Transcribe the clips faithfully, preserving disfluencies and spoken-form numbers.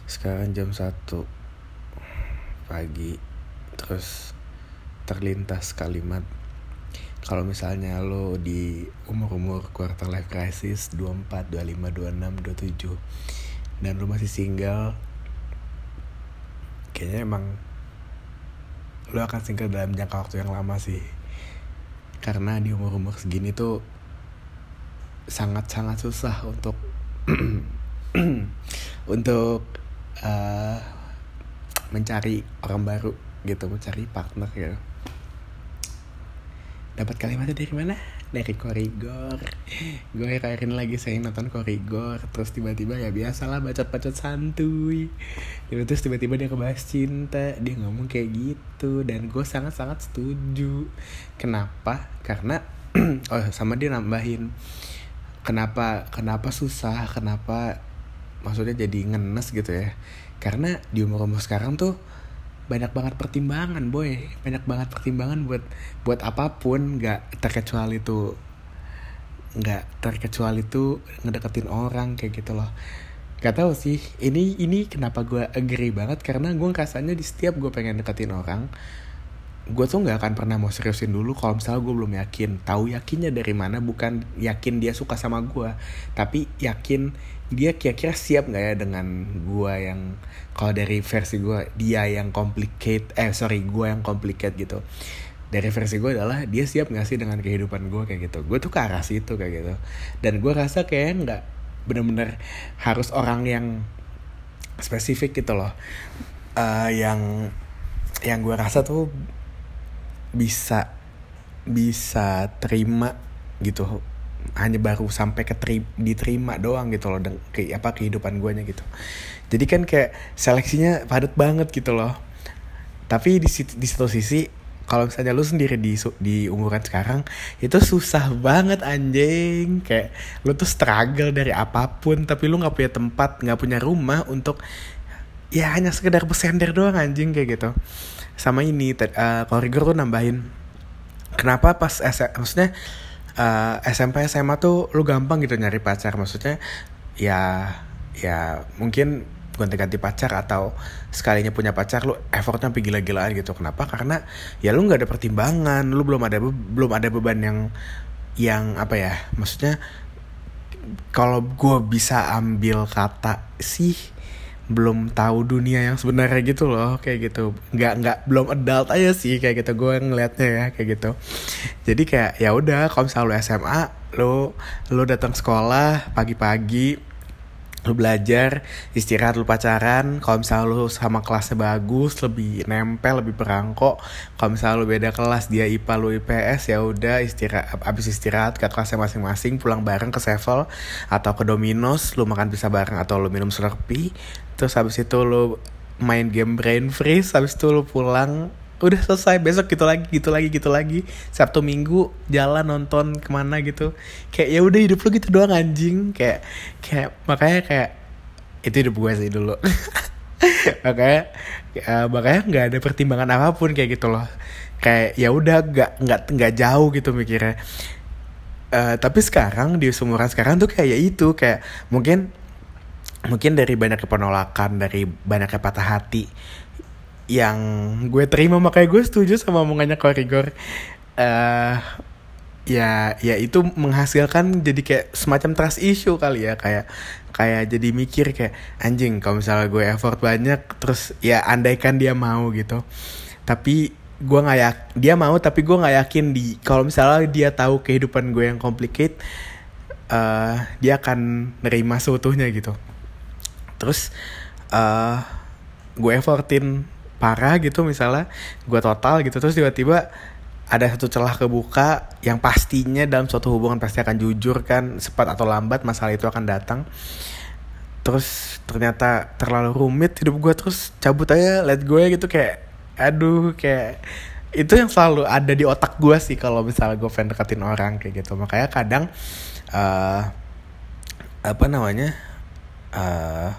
Sekarang jam satu pagi. Terus terlintas kalimat, kalau misalnya lo di umur-umur quarter life crisis dua puluh empat, dua puluh lima, dua puluh enam, dua puluh tujuh dan lo masih single, kayaknya emang lo akan single dalam jangka waktu yang lama sih. Karena di umur-umur segini tuh sangat-sangat susah untuk untuk uh, mencari orang baru gitu, mencari partner gitu. Dapat kalimatnya dari mana? Dari Korigor. Gue kairin lagi saya nonton Korigor, terus tiba-tiba ya biasalah bacot-bacot santuy. Terus tiba-tiba dia ngebahas cinta, dia ngomong kayak gitu dan gue sangat-sangat setuju. Kenapa? Karena oh sama dia nambahin, kenapa kenapa susah, kenapa maksudnya jadi ngenes gitu ya. Karena di umur-umur sekarang tuh banyak banget pertimbangan, boy. Banyak banget pertimbangan buat buat apapun, nggak terkecuali tuh nggak terkecuali tuh ngedeketin orang kayak gitu loh. Gak tahu sih, ini ini kenapa gue agree banget, karena gue rasanya di setiap gue pengen deketin orang, gue tuh nggak akan pernah mau seriusin dulu kalau misalnya gue belum yakin. Tahu yakinnya dari mana? Bukan yakin dia suka sama gue, tapi yakin dia kira-kira siap nggak ya dengan gue yang, kalau dari versi gue dia yang complicate, eh sorry gue yang complicate gitu. Dari versi gue adalah dia siap nggak sih dengan kehidupan gue kayak gitu. Gue tuh ke arah situ kayak gitu. Dan gue rasa kayak nggak benar-benar harus orang yang spesifik gitu loh. Uh, yang yang gue rasa tuh bisa bisa terima gitu, hanya baru sampai ke diterima doang gitu loh, dan ke apa kehidupan guanya gitu. Jadi kan kayak seleksinya padat banget gitu loh. Tapi di di satu sisi kalau misalnya lu sendiri di di umuran sekarang itu susah banget anjing, kayak lu tuh struggle dari apapun tapi lu nggak punya tempat, nggak punya rumah untuk ya hanya sekedar bersender doang anjing kayak gitu. Sama ini uh, Korigor tuh nambahin, kenapa pas S M, maksudnya uh, S M P S M A tuh lu gampang gitu nyari pacar, maksudnya ya ya mungkin ganti-ganti pacar atau sekalinya punya pacar lu effortnya sampai gila-gilaan gitu. Kenapa? Karena ya lu nggak ada pertimbangan, lu belum ada be- belum ada beban yang yang apa ya, maksudnya kalau gue bisa ambil kata sih, belum tahu dunia yang sebenarnya gitu loh, kayak gitu. Nggak nggak belum adult aja sih kayak gitu gue ngelihatnya ya kayak gitu. Jadi kayak ya udah, kalau misalnya lu S M A, lu lu datang sekolah pagi-pagi, lu belajar, istirahat, lu pacaran. Kalau misalnya lu sama kelasnya bagus, lebih nempel, lebih perangkok. Kalau misalnya lu beda kelas, dia I P A, lu I P S, ya udah istirahat, abis istirahat ke kelasnya masing-masing, pulang bareng ke Sevel atau ke Domino's, lu makan pizza bareng atau lu minum Slurpee. Terus habis itu lu main game Brain Freeze, habis itu lu pulang, udah selesai. Besok gitu lagi, gitu lagi, gitu lagi. Sabtu Minggu jalan nonton kemana gitu. Kayak ya udah hidup lu gitu doang anjing. Kayak kayak makanya kayak itu hidup gue sih dulu. makanya uh, makanya nggak ada pertimbangan apapun kayak gitu loh. Kayak ya udah nggak nggak nggak jauh gitu mikirnya. Uh, tapi sekarang di seumuran sekarang tuh kayak ya itu, kayak mungkin mungkin dari banyaknya penolakan, dari banyaknya patah hati yang gue terima, makanya gue setuju sama omongannya Korigor. Uh, ya ya itu menghasilkan jadi kayak semacam trust issue kali ya, kayak kayak jadi mikir kayak anjing, kalau misalnya gue effort banyak terus ya andaikan dia mau gitu, tapi gue nggak yak dia mau tapi gue nggak yakin di kalau misalnya dia tahu kehidupan gue yang complicate, uh, dia akan nerima seutuhnya gitu. Terus uh, gue effortin parah gitu, misalnya gue total gitu, terus tiba-tiba ada satu celah kebuka yang pastinya dalam suatu hubungan pasti akan jujur kan, cepat atau lambat masalah itu akan datang. Terus ternyata terlalu rumit hidup gue, terus cabut aja, let gue gitu. Kayak aduh, kayak itu yang selalu ada di otak gue sih kalau misalnya gue pengen deketin orang kayak gitu. Makanya kadang uh, apa namanya uh,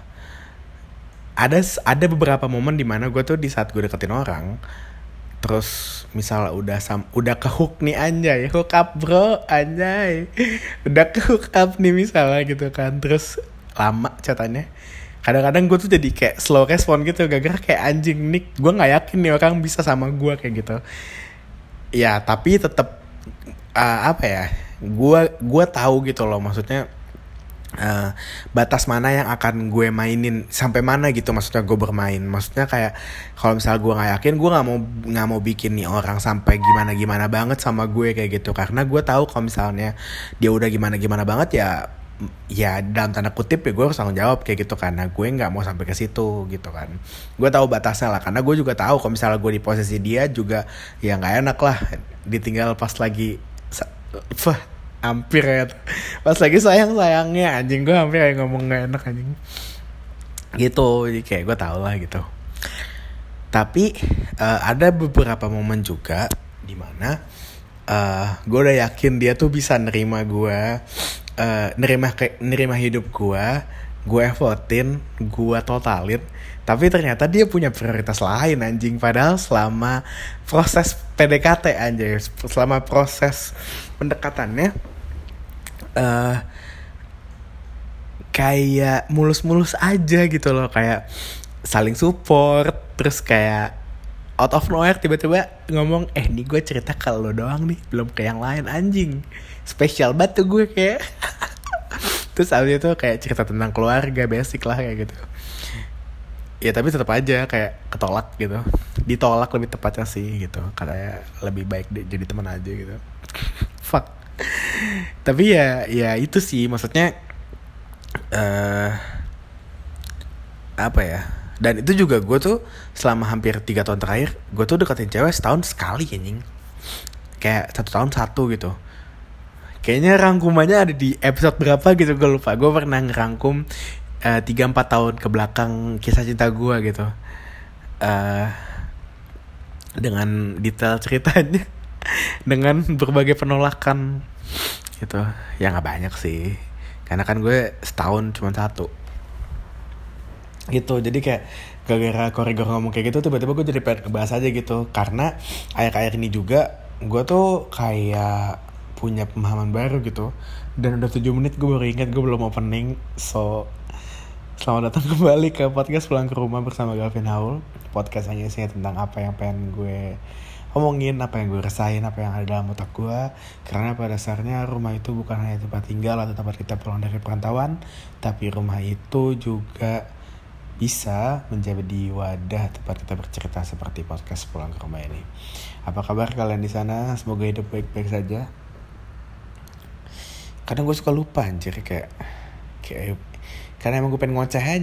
ada ada beberapa momen di mana gue tuh di saat gue deketin orang, terus misalnya udah sam, udah ke hook nih anjay, hook up bro anjay, udah ke hook up nih misalnya gitu kan, terus lama catatannya, kadang-kadang gue tuh jadi kayak slow respon gitu, gara-gara kayak anjing nih gue nggak yakin nih orang bisa sama gue kayak gitu. Ya tapi tetap uh, apa ya, gue gue tahu gitu loh, maksudnya uh, batas mana yang akan gue mainin, sampai mana gitu maksudnya gue bermain. Maksudnya kayak kalau misalnya gue nggak yakin, gue nggak mau nggak mau bikin nih orang sampai gimana gimana banget sama gue kayak gitu, karena gue tahu kalau misalnya dia udah gimana gimana banget ya ya dalam tanda kutip ya gue harus tanggung jawab kayak gitu, karena gue nggak mau sampai ke situ gitu kan. Gue tahu batasnya lah, karena gue juga tahu kalau misalnya gue di posisi dia juga ya nggak enak lah ditinggal pas lagi wah hampir ya pas lagi sayang sayangnya anjing, gue hampir kayak ngomong nggak enak anjing gitu. Jadi kayak gue tahu lah gitu. Tapi uh, ada beberapa momen juga dimana uh, gue udah yakin dia tuh bisa nerima gue, uh, nerima kayak nerima hidup gue, gue effortin, gue totalin, tapi ternyata dia punya prioritas lain anjing. Padahal selama proses P D K T anjing, selama proses pendekatannya uh, kayak mulus-mulus aja gitu loh, kayak saling support, terus kayak out of nowhere tiba-tiba ngomong, eh nih gue cerita ke lo doang nih, belum ke yang lain anjing. Spesial banget tuh gue kayak. Terus abis itu kayak cerita tentang keluarga, basic lah kayak gitu. Ya tapi tetap aja kayak ketolak gitu. Ditolak lebih tepatnya sih gitu. Katanya lebih baik deh jadi teman aja gitu. Fuck. Tapi ya ya itu sih maksudnya uh, apa ya? Dan itu juga gue tuh selama hampir tiga tahun terakhir, gue tuh deketin cewek setahun sekali anjing. Kayak satu tahun satu gitu. Kayaknya rangkumannya ada di episode berapa gitu, gue lupa. Gue pernah ngerangkum tiga empat tahun ke belakang kisah cinta gue gitu. Uh, dengan detail ceritanya. Dengan berbagai penolakan gitu. Ya gak banyak sih, karena kan gue setahun cuma satu gitu. Jadi kayak gara-gara Koregor ngomong kayak gitu, tiba-tiba gue jadi pengen ngebahas aja gitu. Karena akhir-akhir ini juga gue tuh kayak punya pemahaman baru gitu. Dan udah tujuh menit gue baru ingat gue belum opening. So selamat datang kembali ke podcast Pulang ke Rumah bersama Gavin Haul. Podcast hanya isinya tentang apa yang pengen gue omongin, apa yang gue rasain, apa yang ada dalam otak gue. Karena pada dasarnya rumah itu bukan hanya tempat tinggal atau tempat kita pulang dari perantauan, tapi rumah itu juga bisa menjadi wadah tempat kita bercerita seperti podcast Pulang ke Rumah ini. Apa kabar kalian di sana? Semoga hidup baik-baik saja. Kadang gue suka lupa anjir, kayak kayak karena emang gue pengen ngoceh aja.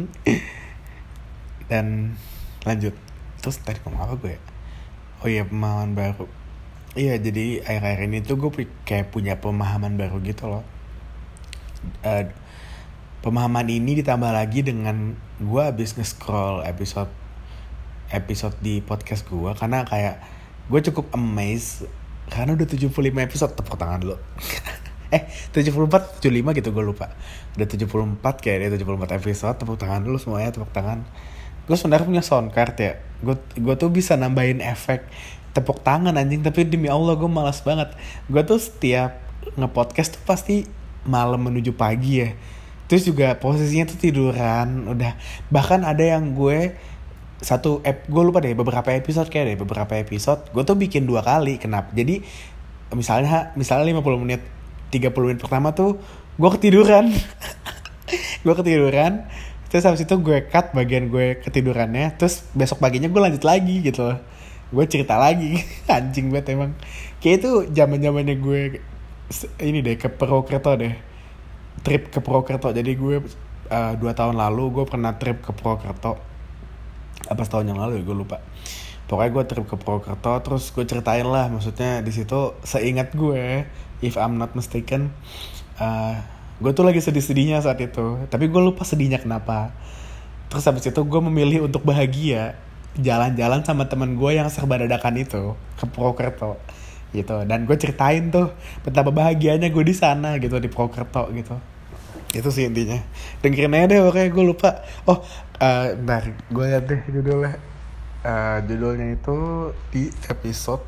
Dan lanjut. Terus tadi ngomong apa gue ya? Oh iya, pemahaman baru. Iya, jadi akhir-akhir ini tuh gue kayak punya pemahaman baru gitu loh. Uh, Pemahaman ini ditambah lagi dengan gue abis nge-scroll episode episode di podcast gue, karena kayak gue cukup amazed karena udah tujuh puluh lima episode. Tepuk tangan dulu. eh tujuh puluh empat, tujuh puluh lima gitu, gue lupa. Udah tujuh puluh empat kayak dia tujuh puluh empat episode. Tepuk tangan dulu semuanya, tepuk tangan. Gue sebenarnya punya sound card ya. Gue gue tuh bisa nambahin efek tepuk tangan anjing, tapi demi Allah gue malas banget. Gue tuh setiap nge-podcast tuh pasti malam menuju pagi ya. Terus juga posisinya tuh tiduran, udah. Bahkan ada yang gue satu ep, gue lupa deh beberapa episode kayak deh beberapa episode gue tuh bikin dua kali. Kenapa? Jadi misalnya misalnya lima puluh menit, tiga puluh menit pertama tuh gue ketiduran. gue ketiduran. Terus habis itu gue cut bagian gue ketidurannya, terus besok paginya gue lanjut lagi gitu loh. Gue cerita lagi. Anjing banget emang. Kayak itu zaman-zamannya gue ini deh ke Purwokerto deh. Trip ke Purwokerto. Jadi gue uh, dua tahun lalu gue pernah trip ke Purwokerto. Apa setahun yang lalu ya, gue lupa. Pokoknya gue trip ke Purwokerto, terus gue ceritain lah, maksudnya di situ seingat gue, if I'm not mistaken, uh, gue tuh lagi sedih-sedihnya saat itu. Tapi gue lupa sedihnya kenapa. Terus habis itu gue memilih untuk bahagia, jalan-jalan sama teman gue yang serba dadakan itu ke Purwokerto gitu. Dan gue ceritain tuh betapa bahagianya gue di sana gitu, di Purwokerto gitu. Itu sih intinya. Dengerin aja deh, pokoknya gue lupa. Oh, uh, bentar, gue liat deh judulnya. Uh, judulnya itu di episode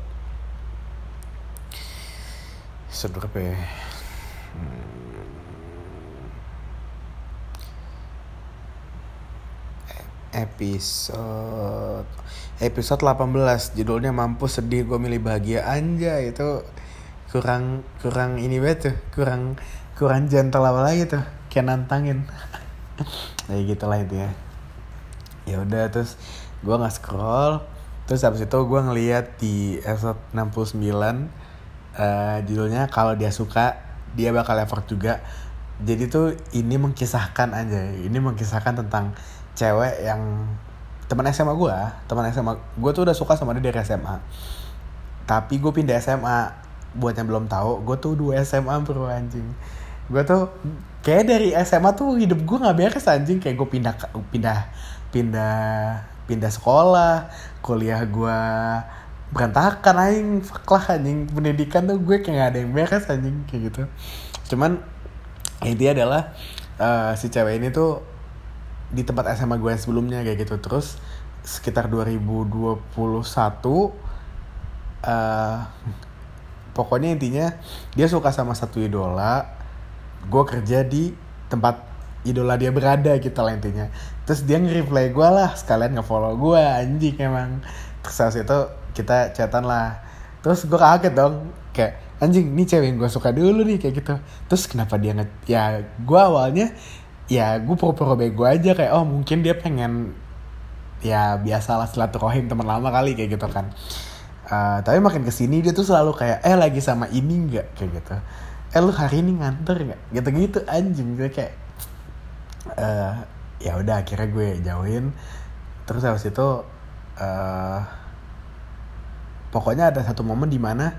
episode berapa ya? Hmm. episode episode delapan belas, judulnya Mampus Sedih Gue Milih Bahagia. Anjay, itu kurang kurang ini banget tuh, kurang kurang gentle apa lagi tuh, kayak nantangin. Kayak gitulah itu ya. Ya udah, terus gue nggak scroll, terus habis itu gue ngeliat di episode enam puluh sembilan, uh, judulnya Kalau Dia Suka Dia Bakal Effort Juga. Jadi tuh ini mengkisahkan aja, ini mengkisahkan tentang cewek yang teman S M A gue, teman S M A gue tuh udah suka sama dia dari S M A. Tapi gue pindah S M A, buat yang belum tahu, gue tuh dua S M A bro anjing. Gue tuh kayak dari S M A tuh hidup gue nggak beres anjing, kayak gue pindah pindah pindah pindah sekolah, kuliah gue berantakan anjing, fuck lah anjing, pendidikan tuh gue kayak nggak ada yang beres anjing kayak gitu. Cuman intinya adalah uh, si cewek ini tuh di tempat S M A gue sebelumnya kayak gitu. Terus sekitar dua ribu dua puluh satu, uh, pokoknya intinya dia suka sama satu idola. Gue kerja di tempat idola dia berada gitu lah intinya. Terus dia nge-reply gue lah, sekalian nge-follow gue anjing emang. Terus habis itu kita chatan lah. Terus gue kaget dong, kayak anjing ini cewek yang gue suka dulu nih kayak gitu. Terus kenapa dia nge... Ya gue awalnya ya gue pura-pura bego aja, kayak oh mungkin dia pengen ya biasalah silaturahim teman lama kali kayak gitu kan. Uh, tapi makin kesini dia tuh selalu kayak eh lagi sama ini nggak kayak gitu. Eh lu hari ini nganter nggak? Gitu-gitu anjing. Gue kayak uh, ya udah akhirnya gue jauhin. Terus habis itu uh, pokoknya ada satu momen di mana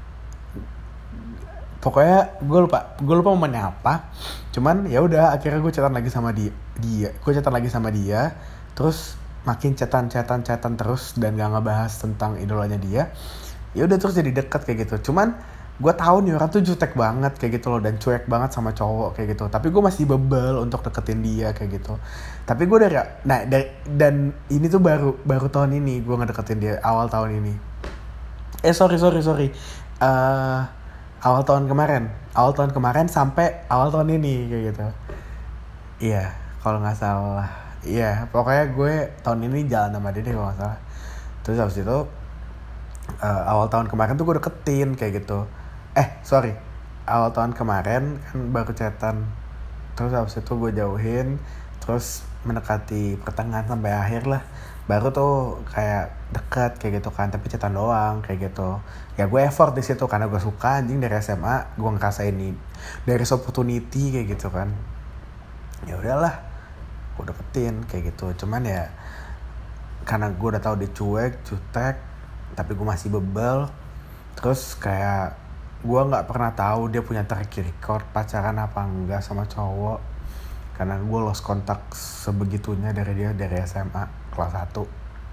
pokoknya gue lupa gue lupa momennya apa. Cuman ya udah akhirnya gue chatan lagi sama dia dia gue chatan lagi sama dia. Terus makin chatan chatan chatan terus dan gak ngebahas tentang idolanya dia. Ya udah terus jadi dekat kayak gitu. Cuman gue tahu nih orang tuh jutek banget kayak gitu loh, dan cuek banget sama cowok kayak gitu. Tapi gue masih bebel untuk deketin dia kayak gitu. Tapi gue dari nah dari, dan ini tuh baru baru tahun ini gue ngedeketin dia, awal tahun ini. Eh sorry sorry sorry. Uh, awal tahun kemarin, awal tahun kemarin sampai awal tahun ini kayak gitu. Iya, kalau nggak salah. Iya, pokoknya gue tahun ini jalan sama dia deh kalau nggak salah. Terus habis itu uh, awal tahun kemarin tuh gue deketin kayak gitu. Eh sorry, awal tahun kemarin kan baru chatan. Terus habis itu gue jauhin, terus mendekati pertengahan sampai akhir lah, baru tuh kayak dekat kayak gitu kan, tapi chatan doang kayak gitu. Ya gue effort di situ karena gue suka anjing dari S M A, gue ngerasa ini dari opportunity kayak gitu kan. Ya udahlah, gue deketin kayak gitu. Cuman ya karena gue udah tahu dia cuek, jutek, tapi gue masih bebel. Terus kayak gue nggak pernah tahu dia punya track record pacaran apa enggak sama cowok, karena gue lost kontak sebegitunya dari dia dari S M A kelas satu.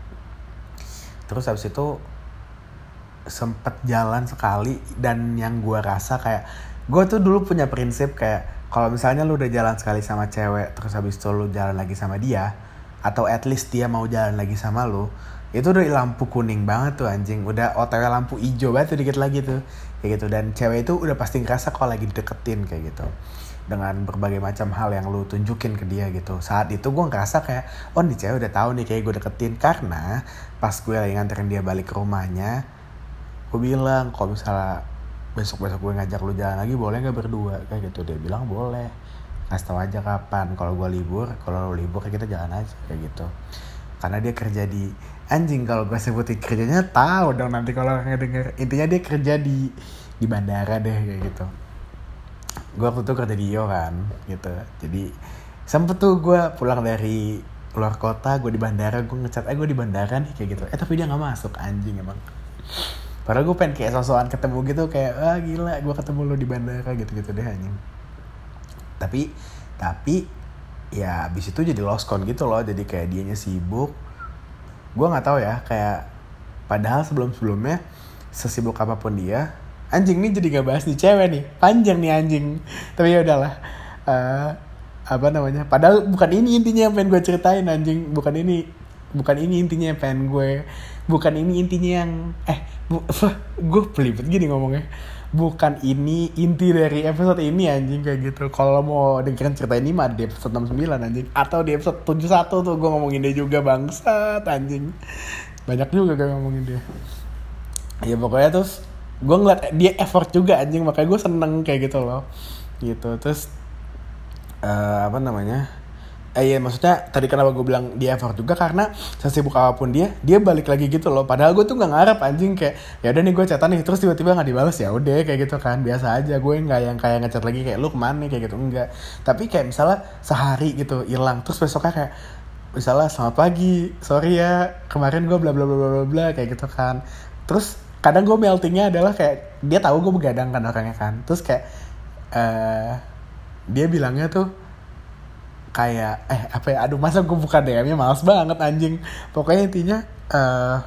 Terus habis itu sempet jalan sekali, dan yang gue rasa kayak gue tuh dulu punya prinsip kayak kalau misalnya lu udah jalan sekali sama cewek, terus habis itu lu jalan lagi sama dia, atau at least dia mau jalan lagi sama lu, itu udah lampu kuning banget tuh anjing, udah O T W lampu hijau banget tuh dikit lagi tuh kayak gitu. Dan cewek itu udah pasti ngerasa kalau lagi deketin kayak gitu, dengan berbagai macam hal yang lu tunjukin ke dia gitu. Saat itu gue ngerasa kayak oh nih cewek udah tahu nih kayak gue deketin, karena pas gue lagi nganterin dia balik ke rumahnya, gue bilang kalau misalnya besok-besok gue ngajak lu jalan lagi boleh nggak berdua kayak gitu. Dia bilang boleh, kasih tau aja kapan, kalau gue libur, kalau lu libur kita jalan aja kayak gitu. Karena dia kerja di anjing, kalau gue sebutin kerjanya tahu dong nanti kalau orang denger. Intinya dia kerja di di bandara deh kayak gitu. Gue waktu itu kerja di I O kan gitu, jadi sempet tuh gue pulang dari luar kota, gue di bandara, gue ngechat eh gue di bandara nih kayak gitu. Eh tapi dia nggak masuk anjing emang. Padahal gue pengen kayak sosokan ketemu gitu, kayak ah gila gue ketemu lo di bandara gitu-gitu deh anjing. Tapi tapi ya abis itu jadi lost con gitu loh, jadi kayak dianya sibuk. Gue nggak tahu ya, kayak padahal sebelum-sebelumnya sesibuk apapun dia, anjing nih jadi gak bahas nih cewek nih, panjang nih anjing. Tapi ya udahlah, uh, apa namanya, padahal bukan ini intinya yang pengen gue ceritain anjing, bukan ini bukan ini intinya yang pengen gue bukan ini intinya yang eh bu, gue pelibet gini ngomongnya, bukan ini inti dari episode ini anjing kayak gitu. Kalau mau dengerin cerita ini mah di episode enam puluh sembilan anjing, atau di episode tujuh puluh satu tuh gue ngomongin dia juga bangsat anjing. Banyak juga gue ngomongin dia. Ya pokoknya terus gue ngeliat dia effort juga anjing, makanya gue seneng kayak gitu loh. Gitu. Terus uh, apa namanya? Eh iya maksudnya tadi kenapa gue bilang dia effort juga karena sesibuk apapun dia, dia balik lagi gitu loh. Padahal gue tuh nggak ngarep anjing, kayak ya udah nih gue chatan nih terus tiba-tiba nggak dibalas, ya udah kayak gitu kan biasa aja. Gue nggak yang kayak ngechat lagi kayak lu kemana nih kayak gitu, enggak. Tapi kayak misalnya sehari gitu hilang terus besoknya kayak misalnya selamat pagi, sorry ya kemarin gue bla bla bla bla bla kayak gitu kan. Terus kadang gue meltingnya adalah kayak dia tahu gue begadang kan orangnya kan, terus kayak uh, dia bilangnya tuh kayak eh apa ya, aduh masa gue buka D M-nya, males banget anjing. Pokoknya intinya uh,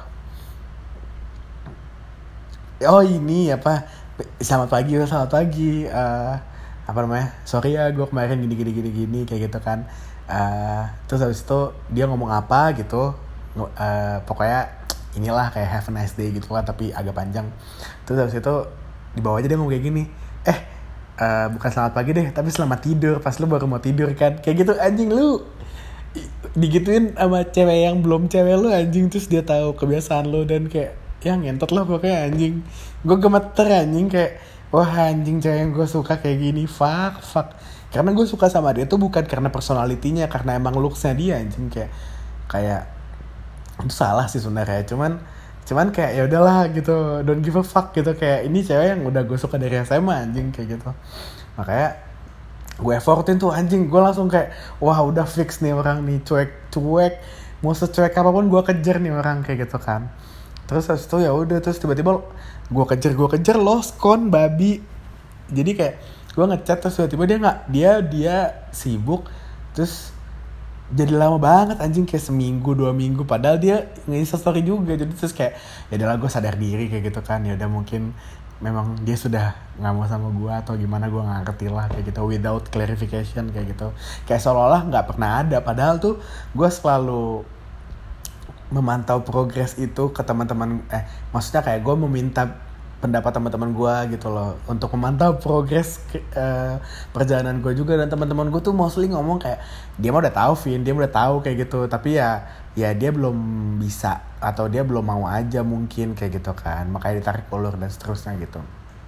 oh ini apa, selamat pagi selamat pagi uh, apa namanya, sorry ya gue kemarin gini gini gini gini kayak gitu kan. Uh, terus habis itu dia ngomong apa gitu, uh, pokoknya inilah kayak have a nice day gitu kan, tapi agak panjang. Terus habis itu di bawah aja dia ngomong kayak gini, eh Uh, bukan selamat pagi deh, tapi selamat tidur pas lu baru mau tidur kan, kayak gitu anjing. Lu digituin sama cewek yang belum cewek lu anjing, terus dia tahu kebiasaan lu dan kayak ya ngentot lah pokoknya anjing. Gue gemeter anjing, kayak wah anjing cewek yang gue suka kayak gini, fuck fuck. Karena gue suka sama dia tuh bukan karena personalitinya, karena emang looksnya dia anjing. Kayak kayak itu salah sih sebenarnya, cuman cuman kayak ya udahlah gitu, don't give a fuck gitu. Kayak ini cewek yang udah gue suka dari S M A anjing kayak gitu. Makanya gue effortin tuh anjing, gue langsung kayak wah udah fix nih orang nih, cuek-cuek mau secuek apapun gue kejar nih orang kayak gitu kan. Terus habis itu ya udah, terus tiba-tiba gue kejar gue kejar lost con babi. Jadi kayak gue ngechat terus tiba-tiba dia nggak, dia dia sibuk, terus jadi lama banget anjing, kayak seminggu dua minggu padahal dia nge-insta story juga. Jadi terus kayak ya udahlah gue sadar diri kayak gitu kan, ya udah mungkin memang dia sudah nggak mau sama gue atau gimana, gue nggak ngerti lah kayak gitu, without clarification kayak gitu, kayak seolah-olah nggak pernah ada. Padahal tuh gue selalu memantau progres itu ke teman-teman, eh maksudnya kayak gue meminta pendapat teman-teman gue gitu loh untuk memantau progres uh, perjalanan gue juga. Dan teman-teman gue tuh mostly ngomong kayak dia mah udah tahu Vin, dia udah tahu kayak gitu, tapi ya ya dia belum bisa atau dia belum mau aja mungkin kayak gitu kan, makanya ditarik ulur dan seterusnya gitu.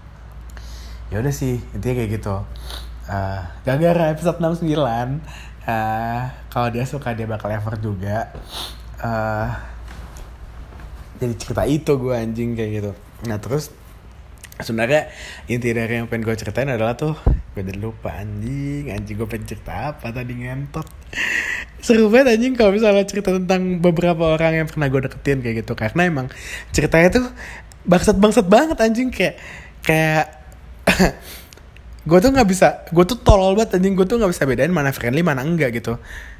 Ya udah sih intinya kayak gitu. Uh, gara-gara episode enam puluh sembilan uh, kalau dia suka dia bakal effort juga. Uh, jadi cerita itu gue anjing kayak gitu. Nah terus sebenarnya inti dari yang pengen gue ceritain adalah tuh, gue udah lupa anjing anjing gue pengen cerita apa tadi, ngentot. Seru banget anjing kalau misalnya cerita tentang beberapa orang yang pernah gue deketin kayak gitu, karena emang ceritanya tuh bangsat-bangsat banget anjing. Kayak kayak gue tuh nggak bisa, gue tuh tolol banget anjing, gue tuh nggak bisa bedain mana friendly mana enggak gitu.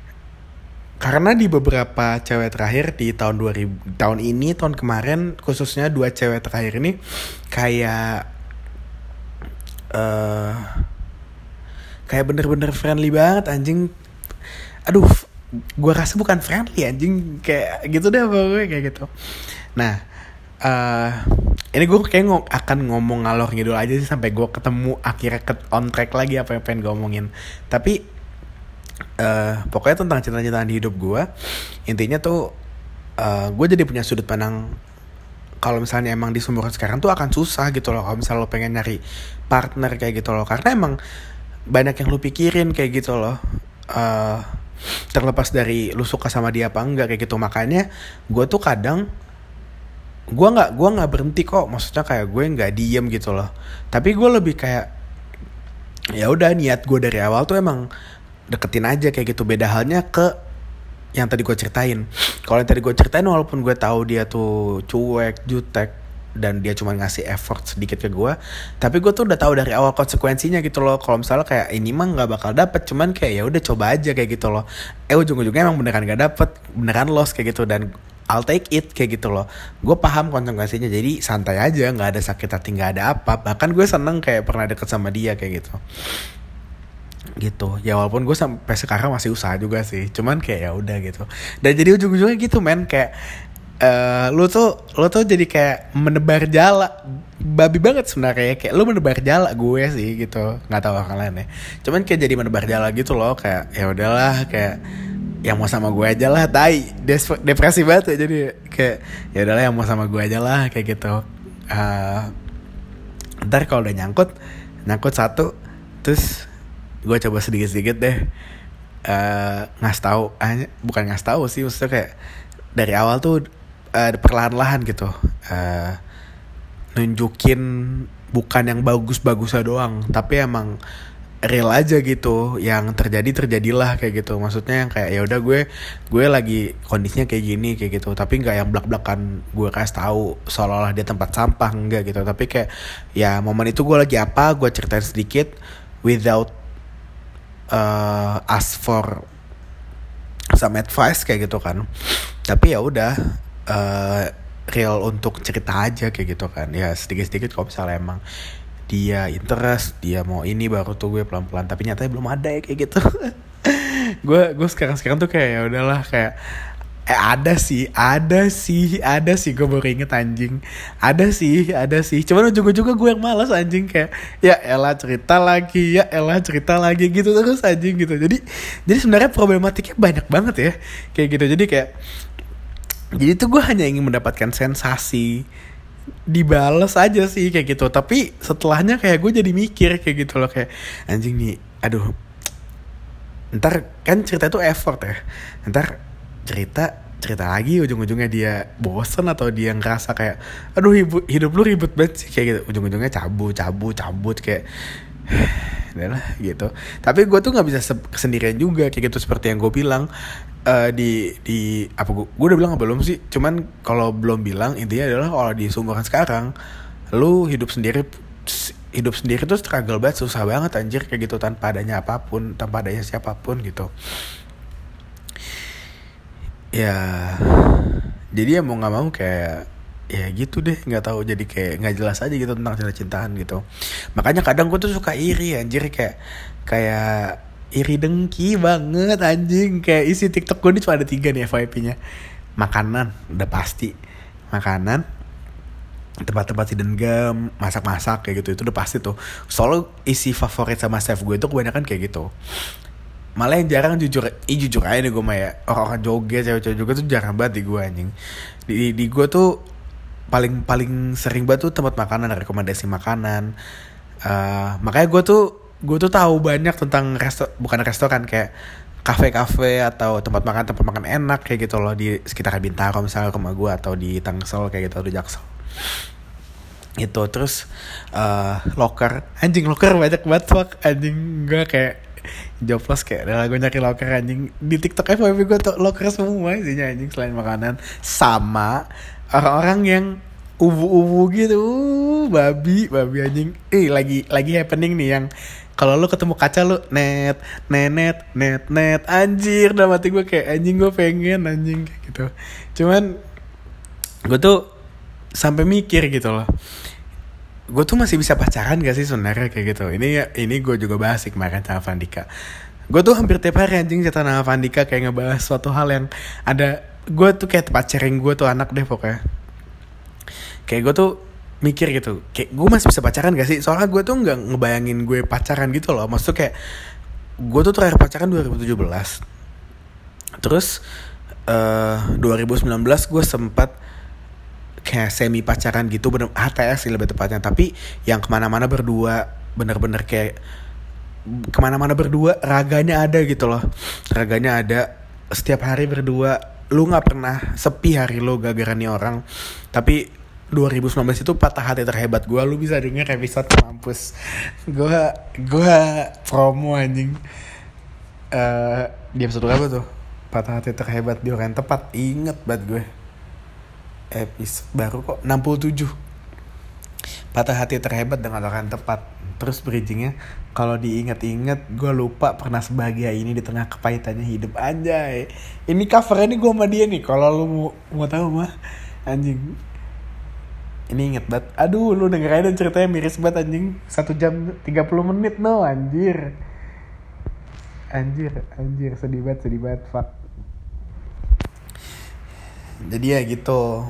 Karena di beberapa cewek terakhir di tahun dua ribu, tahun ini, tahun kemarin, khususnya dua cewek terakhir ini kayak uh, kayak bener-bener friendly banget anjing. Aduh, gue rasa bukan friendly anjing, kayak gitu deh pokoknya kayak gitu. Nah, uh, ini gue kayak ng- akan ngomong ngalor ngidul aja sih sampai gue ketemu akhirnya ke on track lagi apa yang pengen gue omongin. Tapi Uh, pokoknya tentang cinta-cintaan di hidup gue, intinya tuh uh, gue jadi punya sudut pandang kalau misalnya emang di seumuran sekarang tuh akan susah gitu loh kalau misalnya lo pengen nyari partner kayak gitu loh, karena emang banyak yang lo pikirin kayak gitu loh, uh, terlepas dari lo suka sama dia apa enggak kayak gitu. Makanya gue tuh kadang gue nggak gue nggak berhenti kok, maksudnya kayak gue nggak diem gitu loh, tapi gue lebih kayak ya udah niat gue dari awal tuh emang deketin aja kayak gitu. Beda halnya ke yang tadi gue ceritain. Kalau yang tadi gue ceritain walaupun gue tahu dia tuh cuek, jutek, dan dia cuma ngasih effort sedikit ke gue, tapi gue tuh udah tahu dari awal konsekuensinya gitu loh. Kalau misalnya kayak ini mah nggak bakal dapet, cuman kayak ya udah coba aja kayak gitu loh. Eh ujung-ujungnya emang beneran nggak dapet, beneran lost kayak gitu, dan I'll take it kayak gitu loh. Gue paham konsekuensinya, jadi santai aja, nggak ada sakit hati, nggak ada apa. Bahkan gue seneng kayak pernah deket sama dia kayak gitu. Gitu ya, walaupun gue sampai sekarang masih usaha juga sih, cuman kayak ya udah gitu. Dan jadi ujung-ujungnya gitu men, kayak uh, lu tuh lu tuh jadi kayak menebar jala, babi banget sebenarnya, kayak lu menebar jala gue sih gitu, nggak tahu orang lain ya, cuman kayak jadi menebar jala gitu loh, kayak ya udahlah, kayak yang mau sama gue aja lah, tai Des- depresi banget ya, jadi kayak ya udahlah yang mau sama gue aja lah kayak gitu. Uh, ntar kalau udah nyangkut nyangkut satu, terus gue coba sedikit-sedikit deh uh, ngasih tahu, eh, bukan ngasih tahu sih, maksudnya kayak dari awal tuh uh, perlahan-lahan gitu, uh, nunjukin bukan yang bagus-bagusnya doang, tapi emang real aja gitu, yang terjadi terjadilah kayak gitu. Maksudnya yang kayak ya udah gue gue lagi kondisinya kayak gini kayak gitu, tapi nggak yang blak-blakan gue kasih tahu seolah-olah dia tempat sampah, enggak gitu, tapi kayak ya momen itu gue lagi apa, gue ceritain sedikit without uh, ask for some advice kayak gitu kan. Tapi ya udah uh, real untuk cerita aja kayak gitu kan. Ya sedikit-sedikit kalau misalnya emang dia interest, dia mau ini, baru tuh gue pelan-pelan. Tapi nyatanya belum ada ya kayak gitu. Gue gue sekarang-sekarang tuh kayak ya udahlah, kayak eh ada sih, ada sih, ada sih, gue baru inget anjing. Ada sih, ada sih. Cuman ujung-ujungnya gue yang malas anjing, kayak ya elah cerita lagi, ya elah cerita lagi gitu terus anjing gitu. Jadi jadi sebenarnya problematiknya banyak banget ya kayak gitu. Jadi kayak jadi tuh gue hanya ingin mendapatkan sensasi, dibales aja sih kayak gitu. Tapi setelahnya kayak gue jadi mikir kayak gitu loh, kayak anjing nih, aduh, ntar kan cerita itu effort ya, ntar cerita cerita lagi ujung-ujungnya dia bosen atau dia ngerasa kayak aduh hidup, hidup lu ribet banget sih kayak gitu, ujung-ujungnya cabut cabut cabut kayak udah lah gitu. Tapi gue tuh nggak bisa se- sendirian juga kayak gitu, seperti yang gue bilang uh, di di apa gue gue udah bilang apa belum sih, cuman kalau belum bilang intinya adalah kalau di seumuran sekarang lu hidup sendiri, hidup sendiri tuh struggle banget, susah banget anjir kayak gitu, tanpa adanya apapun, tanpa adanya siapapun gitu. Ya jadi ya mau nggak mau kayak ya gitu deh, nggak tahu, jadi kayak nggak jelas aja gitu tentang cinta-cintaan gitu. Makanya kadang gue tuh suka iri anjir, kayak kayak iri dengki banget anjing. Kayak isi TikTok gue ini cuma ada tiga nih F Y P-nya. Makanan udah pasti, makanan, tempat-tempat hidden gem, masak-masak kayak gitu, itu udah pasti tuh. Soalnya isi favorit sama chef gue itu kebanyakan kayak gitu. Malah yang jarang jujur, ih jujur aja nih gue mah ya, orang-orang joget, cewek-cewek juga tuh jarang banget di gue anjing. Di, di, di gue tuh paling paling sering banget tuh tempat makanan, rekomendasi makanan. Uh, makanya gue tuh gue tuh tahu banyak tentang resto, bukan restoran, kayak kafe-kafe atau tempat makan tempat makan enak kayak gitu loh, di sekitar Bintaro misalnya rumah gue, atau di Tangsel kayak gitu, di Jaksel. Itu terus uh, loker, anjing loker banyak banget fuck anjing. Gue kayak jobless, kayak udah gue nyari loker anjing. Di TikTok F Y P gue tuh loker semua isinya anjing, selain makanan sama orang-orang yang ubu-ubu gitu, babi babi anjing. Eh lagi lagi happening nih yang kalau lu ketemu kaca lu net nenet net net anjir, dalam hati gue kayak anjing, gue pengen anjing kayak gitu. Cuman gue tuh sampai mikir gitu loh, gue tuh masih bisa pacaran gak sih sebenarnya kayak gitu. Ini ini gue juga bahas sih kemarin sama Vandika. Gue tuh hampir tiap hari anjing cerita sama Vandika, kayak ngebahas suatu hal yang ada. Gue tuh kayak tempat sharing gue tuh anak deh pokoknya. Kayak gue tuh mikir gitu, kayak gue masih bisa pacaran gak sih? Soalnya gue tuh gak ngebayangin gue pacaran gitu loh. Maksudnya kayak gue tuh terakhir pacaran dua ribu tujuh belas. Terus uh, dua ribu sembilan belas gue sempat kayak semi pacaran gitu, bener H T S sih lebih tepatnya, tapi yang kemana-mana berdua, bener-bener kayak kemana-mana berdua, raganya ada gitu loh, raganya ada setiap hari berdua, lu nggak pernah sepi hari lu gara-gara nih orang. Tapi dua ribu sembilan belas itu patah hati terhebat gue, lu bisa denger episode mampus gue gue promo anjing, uh, di episode berapa tuh, patah hati terhebat di orang yang tepat, inget banget gue. Episode baru kok enam puluh tujuh, patah hati terhebat dengan orang tepat. Terus bridgingnya, kalau diingat-ingat gue lupa pernah sebahagia ini di tengah kepahitannya hidup. Anjay, ini covernya nih gue sama dia nih, kalau lu mau, mau tahu mah anjing. Ini inget banget, aduh lu denger aja ceritanya miris banget anjing, satu jam tiga puluh menit no anjir. Anjir, anjir sedih banget, sedih banget fuck. Jadi ya gitu.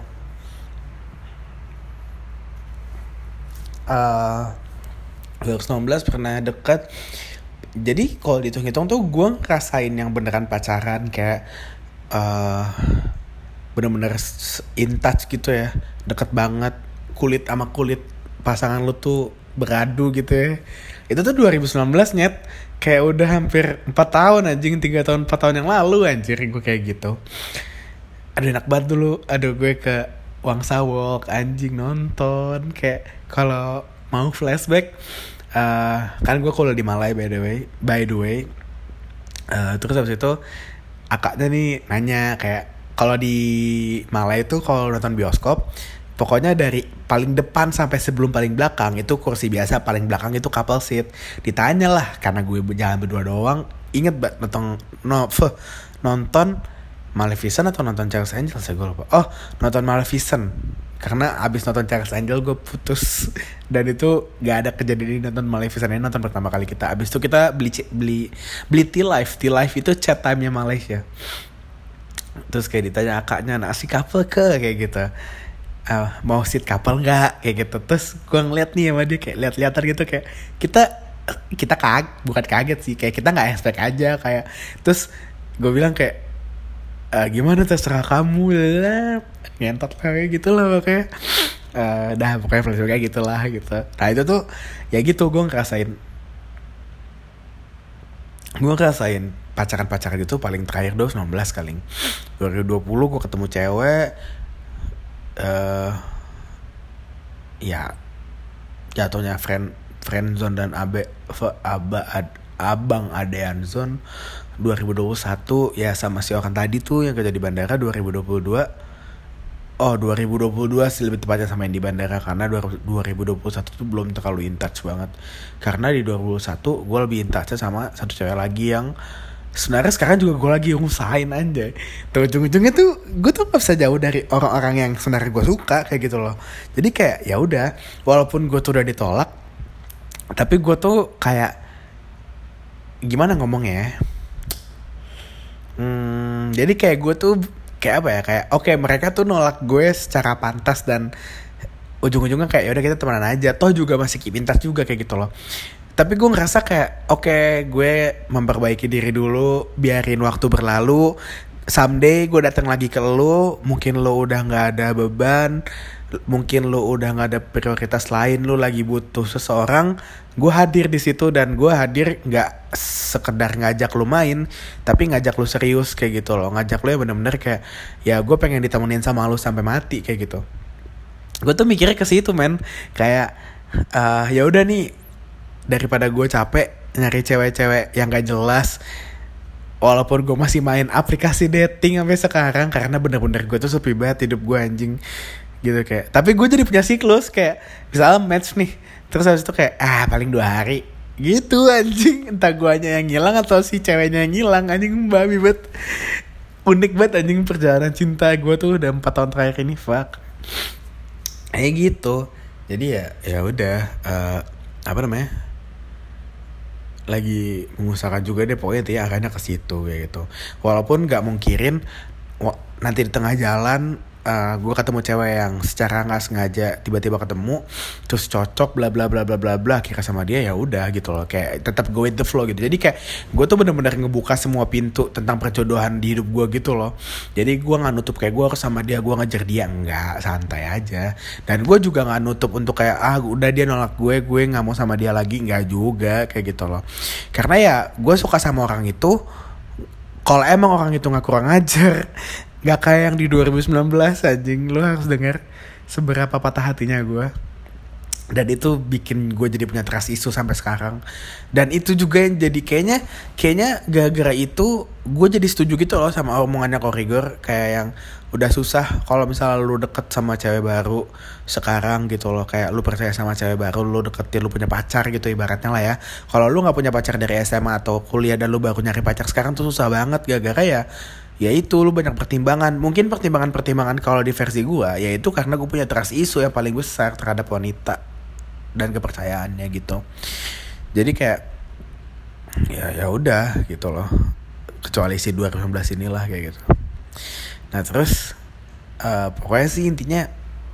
uh, dua ribu sembilan belas pernah deket. Jadi kalau dihitung-hitung tuh gue ngerasain yang beneran pacaran kayak uh, bener-bener in touch gitu ya, deket banget, kulit sama kulit pasangan lu tuh beradu gitu ya. Itu tuh dua ribu sembilan belas nyet, kayak udah hampir empat tahun anjing, tiga tahun empat tahun yang lalu anjir gue kayak gitu. Aduh enak banget dulu, aduh gue ke Wangsa Walk anjing nonton, kayak kalau mau flashback, uh, kan gue kuliah di Malai by the way, by the way, uh, terus habis itu akaknya nih nanya kayak kalau di Malai itu kalau nonton bioskop, pokoknya dari paling depan sampai sebelum paling belakang itu kursi biasa, paling belakang itu couple seat. Ditanya lah, karena gue jalan berdua doang, inget banget nonton no, fuh, nonton Maleficent atau nonton Charles Angel, saya gue lupa. Oh, nonton Maleficent. Karena abis nonton Charles Angel gue putus. Dan itu gak ada kejadian ini nonton Maleficent. Ini nonton pertama kali kita. Abis itu kita beli beli beli T-Life. T-Life itu chat time-nya Malaysia. Terus kayak ditanya akaknya, nasi couple ke? Kayak gitu. Uh, mau seat couple gak? Kayak gitu. Terus gue ngeliat nih sama dia kayak liat-liatan gitu kayak kita kita kaget, bukan kaget sih, kayak kita nggak expect aja kayak. Terus gue bilang kayak Uh, gimana terserah kamu lah, ngentot lah kayak gitu lah pokoknya. Uh, dah pokoknya flashback kayak gitu lah gitu. Nah itu tuh ya gitu gue ngerasain, gue ngerasain pacaran-pacaran itu paling terakhir dua ribu sembilan belas kali. dua ribu dua puluh gue ketemu cewek, uh, ya jatuhnya friend friend zone dan abe aba ad, abang adean zone. Dua ribu dua puluh satu ya sama si orang tadi tuh yang kerja di bandara. Dua ribu dua puluh dua oh dua ribu dua puluh dua sih lebih tepatnya sama yang di bandara, karena dua ribu dua puluh satu tuh belum terlalu in touch banget. Karena di dua ribu dua puluh satu gue lebih in touch sama satu cewek lagi yang sebenarnya sekarang juga gue lagi ngusahain aja. Tuh ujung-ujungnya tuh gue tuh gak bisa jauh dari orang-orang yang sebenarnya gue suka kayak gitu loh. Jadi kayak ya udah, walaupun gue tuh udah ditolak, tapi gue tuh kayak gimana ngomongnya ya, Hmm, jadi kayak gue tuh kayak apa ya, kayak oke okay, mereka tuh nolak gue secara pantas dan ujung-ujungnya kayak yaudah kita temenan aja, toh juga masih keep in touch juga kayak gitu loh. Tapi gue ngerasa kayak oke okay, gue memperbaiki diri dulu, biarin waktu berlalu, someday gue datang lagi ke lo, mungkin lo udah nggak ada beban, mungkin lo udah nggak ada prioritas lain, lo lagi butuh seseorang, gue hadir di situ. Dan gue hadir nggak sekedar ngajak lo main, tapi ngajak lo serius kayak gitu loh, ngajak lo ya bener-bener kayak ya gue pengen ditemenin sama lo sampai mati kayak gitu. Gue tuh mikirnya ke situ men, kayak uh, ya udah nih, daripada gue capek nyari cewek-cewek yang gak jelas, walaupun gue masih main aplikasi dating sampai sekarang, karena bener-bener gue tuh sepi banget hidup gue anjing gitu kayak. Tapi gue jadi punya siklus kayak misalnya match nih, terus habis itu kayak ah paling dua hari gitu anjing, entah guanya yang ngilang atau si ceweknya yang ngilang anjing. Babi banget, unik banget anjing perjalanan cinta gue tuh udah empat tahun terakhir ini, fuck kayak gitu. Jadi ya ya udah, uh, apa namanya, lagi mengusahakan juga deh pokoknya ya arahnya ke situ kayak gitu. Walaupun nggak mungkirin wah, nanti di tengah jalan uh, gue ketemu cewek yang secara nggak sengaja tiba-tiba ketemu terus cocok bla bla bla bla bla bla kira sama dia, ya udah gitu loh, kayak tetap go with the flow gitu. Jadi kayak gue tuh benar-benar ngebuka semua pintu tentang perjodohan di hidup gue gitu loh. Jadi gue nggak nutup kayak gue harus sama dia, gue ngejar dia, enggak, santai aja. Dan gue juga nggak nutup untuk kayak ah udah dia nolak gue, gue nggak mau sama dia lagi, nggak juga kayak gitu loh. Karena ya gue suka sama orang itu kalau emang orang itu nggak kurang ajar. Gak kayak yang di dua ribu sembilan belas anjing. Lu harus denger seberapa patah hatinya gue. Dan itu bikin gue jadi punya trust issue sampai sekarang. Dan itu juga yang jadi kayaknya Kayaknya gara-gara itu gue jadi setuju gitu loh sama omongannya Korigor. Kayak yang udah susah kalau misalnya lu deket sama cewek baru sekarang gitu loh. Kayak lu percaya sama cewek baru, lu deketin, lu punya pacar gitu ibaratnya lah ya. Kalau lu gak punya pacar dari S M A atau kuliah dan lu baru nyari pacar sekarang tuh susah banget. Gara-gara ya ya itu lu banyak pertimbangan. Mungkin pertimbangan-pertimbangan kalau di versi gue yaitu karena gue punya trust issue yang paling besar terhadap wanita dan kepercayaannya gitu. Jadi kayak ya ya udah gitu loh, kecuali si dua ribu sembilan belas inilah kayak gitu. Nah terus uh, pokoknya sih intinya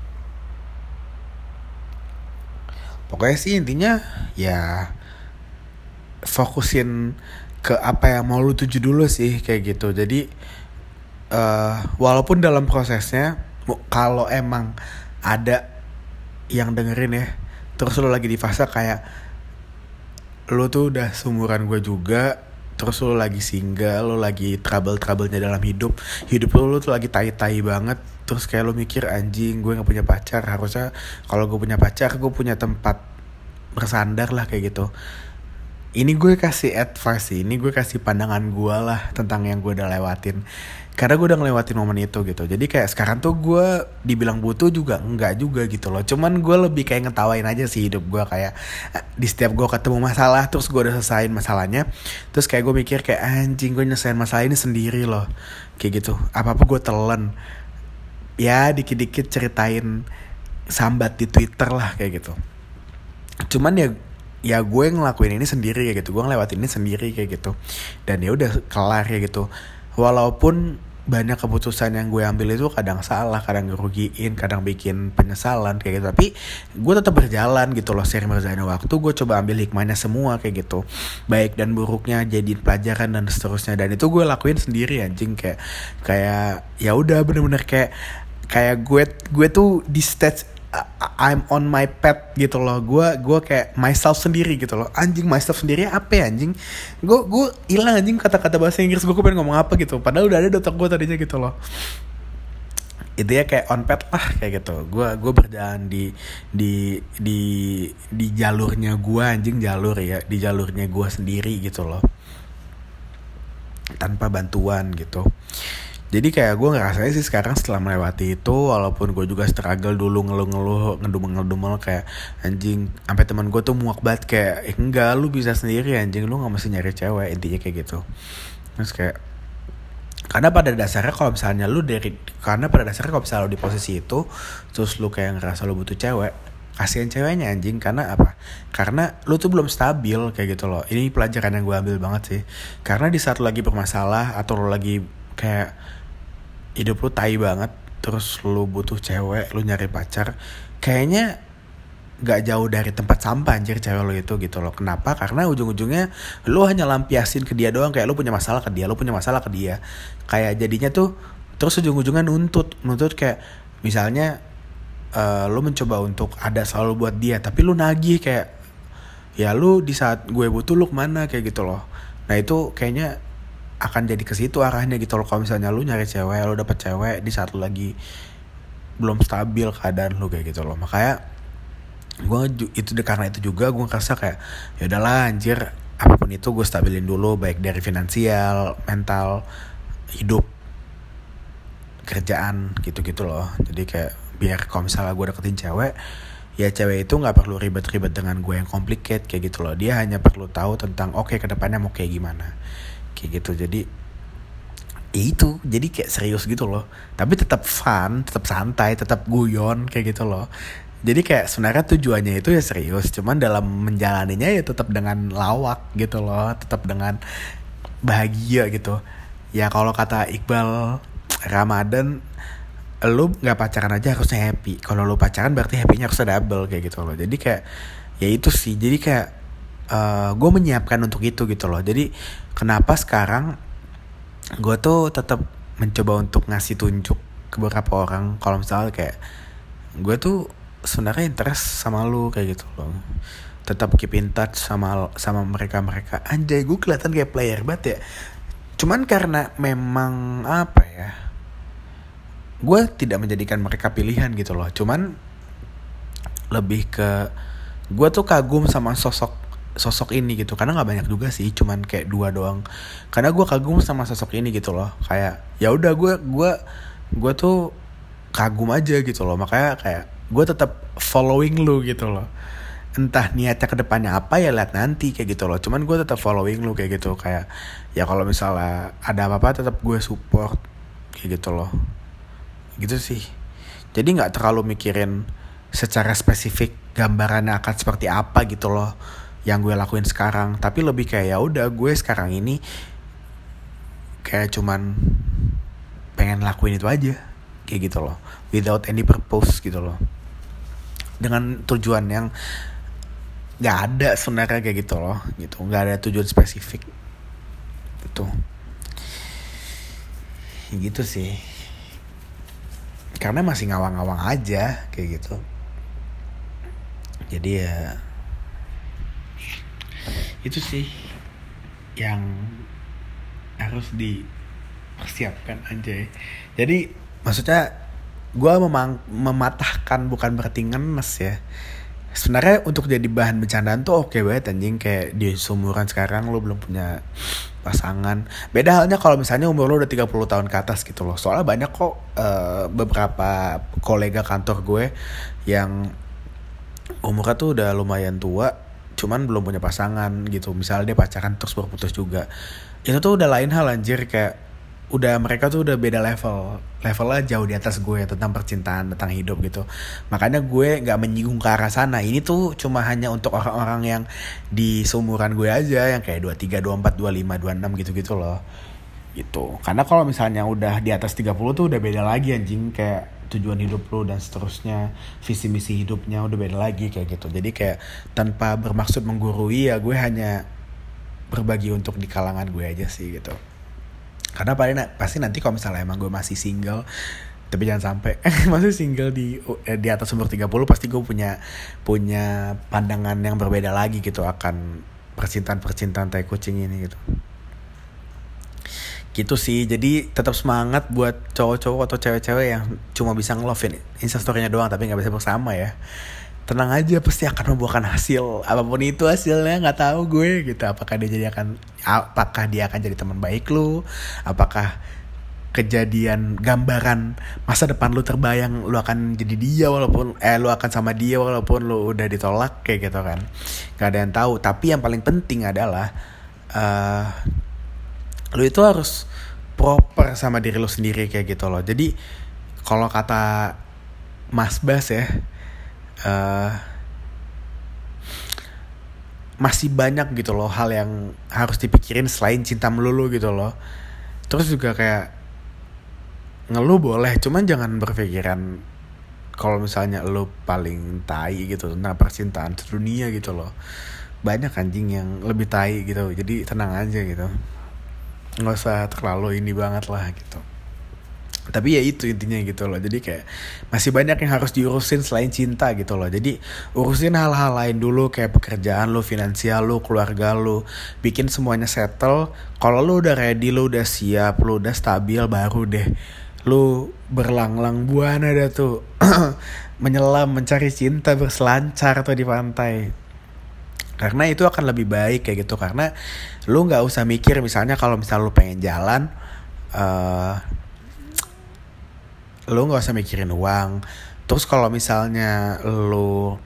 pokoknya sih intinya ya fokusin ke apa yang mau lu tuju dulu sih kayak gitu. Jadi uh, walaupun dalam prosesnya kalau emang ada yang dengerin ya, terus lu lagi di fase kayak lu tuh udah seumuran gue juga, terus lu lagi single, lu lagi trouble-troublenya dalam hidup, hidup lu, lu tuh lagi tai-tai banget, terus kayak lu mikir anjing gue gak punya pacar, harusnya kalau gue punya pacar gue punya tempat bersandar lah kayak gitu. Ini gue kasih advice sih, ini gue kasih pandangan gue lah tentang yang gue udah lewatin, karena gue udah ngelewatin momen itu gitu. Jadi kayak sekarang tuh gue dibilang butuh juga enggak juga gitu loh, cuman gue lebih kayak ngetawain aja sih hidup gue. Kayak di setiap gue ketemu masalah terus gue udah selesaiin masalahnya, terus kayak gue mikir kayak anjing gue nyelesain masalah ini sendiri loh kayak gitu. Apa-apa gue telan, ya dikit-dikit ceritain sambat di Twitter lah kayak gitu. Cuman ya ya gue ngelakuin ini sendiri kayak gitu, gue ngelewatin ini sendiri kayak gitu, dan ya udah kelar kayak gitu. Walaupun banyak keputusan yang gue ambil itu kadang salah, kadang ngerugiin, kadang bikin penyesalan kayak gitu, tapi gue tetap berjalan gitu loh. Sering berjalannya waktu gue coba ambil hikmahnya semua kayak gitu, baik dan buruknya jadi pelajaran dan seterusnya. Dan itu gue lakuin sendiri anjing, kayak kayak ya udah bener-bener kayak kayak gue gue tuh di stage I'm on my path gitu loh. Gue gue kayak myself sendiri gitu loh. Anjing myself sendiri apa ya anjing? Gue gue hilang anjing kata-kata bahasa Inggris gue. Gue pengen ngomong apa gitu. Padahal udah ada di otak gue tadinya gitu loh. Itu ya kayak on path lah kayak gitu. Gue gue berjalan di di di di jalurnya gue anjing, jalur ya, di jalurnya gue sendiri gitu loh. Tanpa bantuan gitu. Jadi kayak gue ngerasain sih sekarang setelah melewati itu, walaupun gue juga struggle dulu, ngeluh-ngeluh, ngedumel-ngedumel kayak anjing, sampai teman gue tuh muak banget kayak eh, enggak, lu bisa sendiri anjing, lu nggak mesti nyari cewek, intinya kayak gitu. Terus kayak karena pada dasarnya kalau misalnya lu dari karena pada dasarnya kalau misalnya lu di posisi itu, terus lu kayak ngerasa lu butuh cewek, kasihan ceweknya anjing. Karena apa? Karena lu tuh belum stabil kayak gitu loh. Ini pelajaran yang gue ambil banget sih. Karena di saat lu lagi bermasalah atau lu lagi kayak hidup lu tai banget, terus lu butuh cewek, lu nyari pacar, kayaknya gak jauh dari tempat sampah anjir cewek lu itu gitu loh. Kenapa? Karena ujung-ujungnya lu hanya lampiasin ke dia doang, kayak lu punya masalah ke dia, lu punya masalah ke dia. Kayak jadinya tuh terus ujung-ujungnya nuntut, nuntut kayak misalnya uh, lu mencoba untuk ada selalu buat dia, tapi lu nagih kayak ya lu di saat gue butuh lu kemana kayak gitu loh. Nah itu kayaknya akan jadi ke situ arahnya gitu loh. Kalau misalnya lu nyari cewek, lu dapet cewek di saat lu lagi belum stabil keadaan lu kayak gitu loh. Makanya gue itu karena itu juga gue ngerasa kayak ya udahlah anjir, apapun itu gue stabilin dulu, baik dari finansial, mental, hidup, kerjaan gitu-gitu loh. Jadi kayak biar kalau misalnya gue deketin cewek, ya cewek itu nggak perlu ribet-ribet dengan gue yang complicated kayak gitu loh. Dia hanya perlu tahu tentang oke okay, kedepannya mau kayak gimana kayak gitu. Jadi ya itu, jadi kayak serius gitu loh, tapi tetap fun, tetap santai, tetap guyon kayak gitu loh. Jadi kayak sebenarnya tujuannya itu ya serius, cuman dalam menjalaninya ya tetap dengan lawak gitu loh, tetap dengan bahagia gitu. Ya kalau kata Iqbal Ramadan, lu nggak pacaran aja harusnya happy, kalau lu pacaran berarti happynya harusnya double kayak gitu loh. Jadi kayak ya itu sih, jadi kayak uh, gue menyiapkan untuk itu gitu loh. Jadi kenapa sekarang gue tuh tetap mencoba untuk ngasih tunjuk ke beberapa orang kalau misalnya kayak gue tuh sebenarnya interest sama lu kayak gitu loh. Tetap keep in touch sama sama mereka-mereka. Anjay, gue kelihatan kayak player banget ya. Cuman karena memang apa ya, gue tidak menjadikan mereka pilihan gitu loh. Cuman lebih ke gue tuh kagum sama sosok sosok ini gitu, karena nggak banyak juga sih, cuman kayak dua doang. Karena gue kagum sama sosok ini gitu loh, kayak ya udah gue gue gue tuh kagum aja gitu loh. Makanya kayak gue tetap following lu gitu loh. Entah niatnya kedepannya apa ya lihat nanti kayak gitu loh. Cuman gue tetap following lu kayak gitu, kayak ya kalau misalnya ada apa-apa tetap gue support kayak gitu loh. Gitu sih. Jadi nggak terlalu mikirin secara spesifik gambarannya akan seperti apa gitu loh yang gue lakuin sekarang, tapi lebih kayak ya udah gue sekarang ini kayak cuman pengen lakuin itu aja kayak gitu loh, without any purpose gitu loh, dengan tujuan yang nggak ada sebenarnya kayak gitu loh, gitu, nggak ada tujuan spesifik gitu, gitu sih, karena masih ngawang-ngawang aja kayak gitu. Jadi ya itu sih yang harus dipersiapkan aja. Jadi maksudnya gue memang mematahkan bukan berarti ngenes ya. Sebenarnya untuk jadi bahan bercandaan tuh oke banget anjing, kayak di seumuran sekarang lo belum punya pasangan. Beda halnya kalau misalnya umur lo udah tiga puluh tahun ke atas gitu loh. Soalnya banyak kok uh, beberapa kolega kantor gue yang umurnya tuh udah lumayan tua, cuman belum punya pasangan gitu. Misalnya dia pacaran terus baru putus juga. Itu tuh udah lain hal anjir, kayak udah mereka tuh udah beda level. Levelnya jauh di atas gue tentang percintaan, tentang hidup gitu. Makanya gue gak menyinggung ke arah sana. Ini tuh cuma hanya untuk orang-orang yang di seumuran gue aja, yang kayak dua puluh tiga, dua puluh empat, dua puluh lima, dua puluh enam gitu-gitu loh. Gitu. Karena kalau misalnya udah di atas tiga puluh tuh udah beda lagi anjing, kayak tujuan hidup lo dan seterusnya, visi misi hidupnya udah beda lagi kayak gitu. Jadi kayak tanpa bermaksud menggurui ya, gue hanya berbagi untuk di kalangan gue aja sih gitu. Karena paling pasti nanti kalau misalnya emang gue masih single, tapi jangan sampai masih single di eh, di atas umur tiga puluh, pasti gue punya punya pandangan yang berbeda lagi gitu akan percintaan-percintaan tai kucing ini gitu. Gitu sih. Jadi tetap semangat buat cowok-cowok atau cewek-cewek yang cuma bisa nge-love-in Instastory-nya doang tapi gak bisa bersama ya. Tenang aja, pasti akan membuahkan hasil. Apapun itu hasilnya gak tahu gue gitu. Apakah dia jadi akan apakah dia akan jadi teman baik lu, apakah kejadian gambaran masa depan lu terbayang lu akan jadi dia walaupun eh lu akan sama dia walaupun lu udah ditolak kayak gitu kan. Gak ada yang tahu. Tapi yang paling penting adalah uh, lu itu harus proper sama diri lu sendiri kayak gitu loh. Jadi kalau kata Mas Bas ya, uh, masih banyak gitu loh hal yang harus dipikirin selain cinta melulu gitu loh. Terus juga kayak ngeluh boleh, cuman jangan berpikiran kalau misalnya lu paling tai gitu tentang percintaan sedunia gitu loh. Banyak anjing yang lebih tai gitu. Jadi tenang aja gitu, nggak usah terlalu ini banget lah gitu. Tapi ya itu intinya gitu loh. Jadi kayak masih banyak yang harus diurusin selain cinta gitu loh. Jadi urusin hal-hal lain dulu, kayak pekerjaan lu, finansial lu, keluarga lu. Bikin semuanya settle. Kalau lu udah ready, lu udah siap, lu udah stabil, baru deh lu berlanglang buana dah tuh menyelam, mencari cinta, berselancar tuh di pantai. Karena itu akan lebih baik kayak gitu. Karena lu gak usah mikir misalnya kalau misalnya lu pengen jalan, uh, lu gak usah mikirin uang. Terus kalau misalnya lu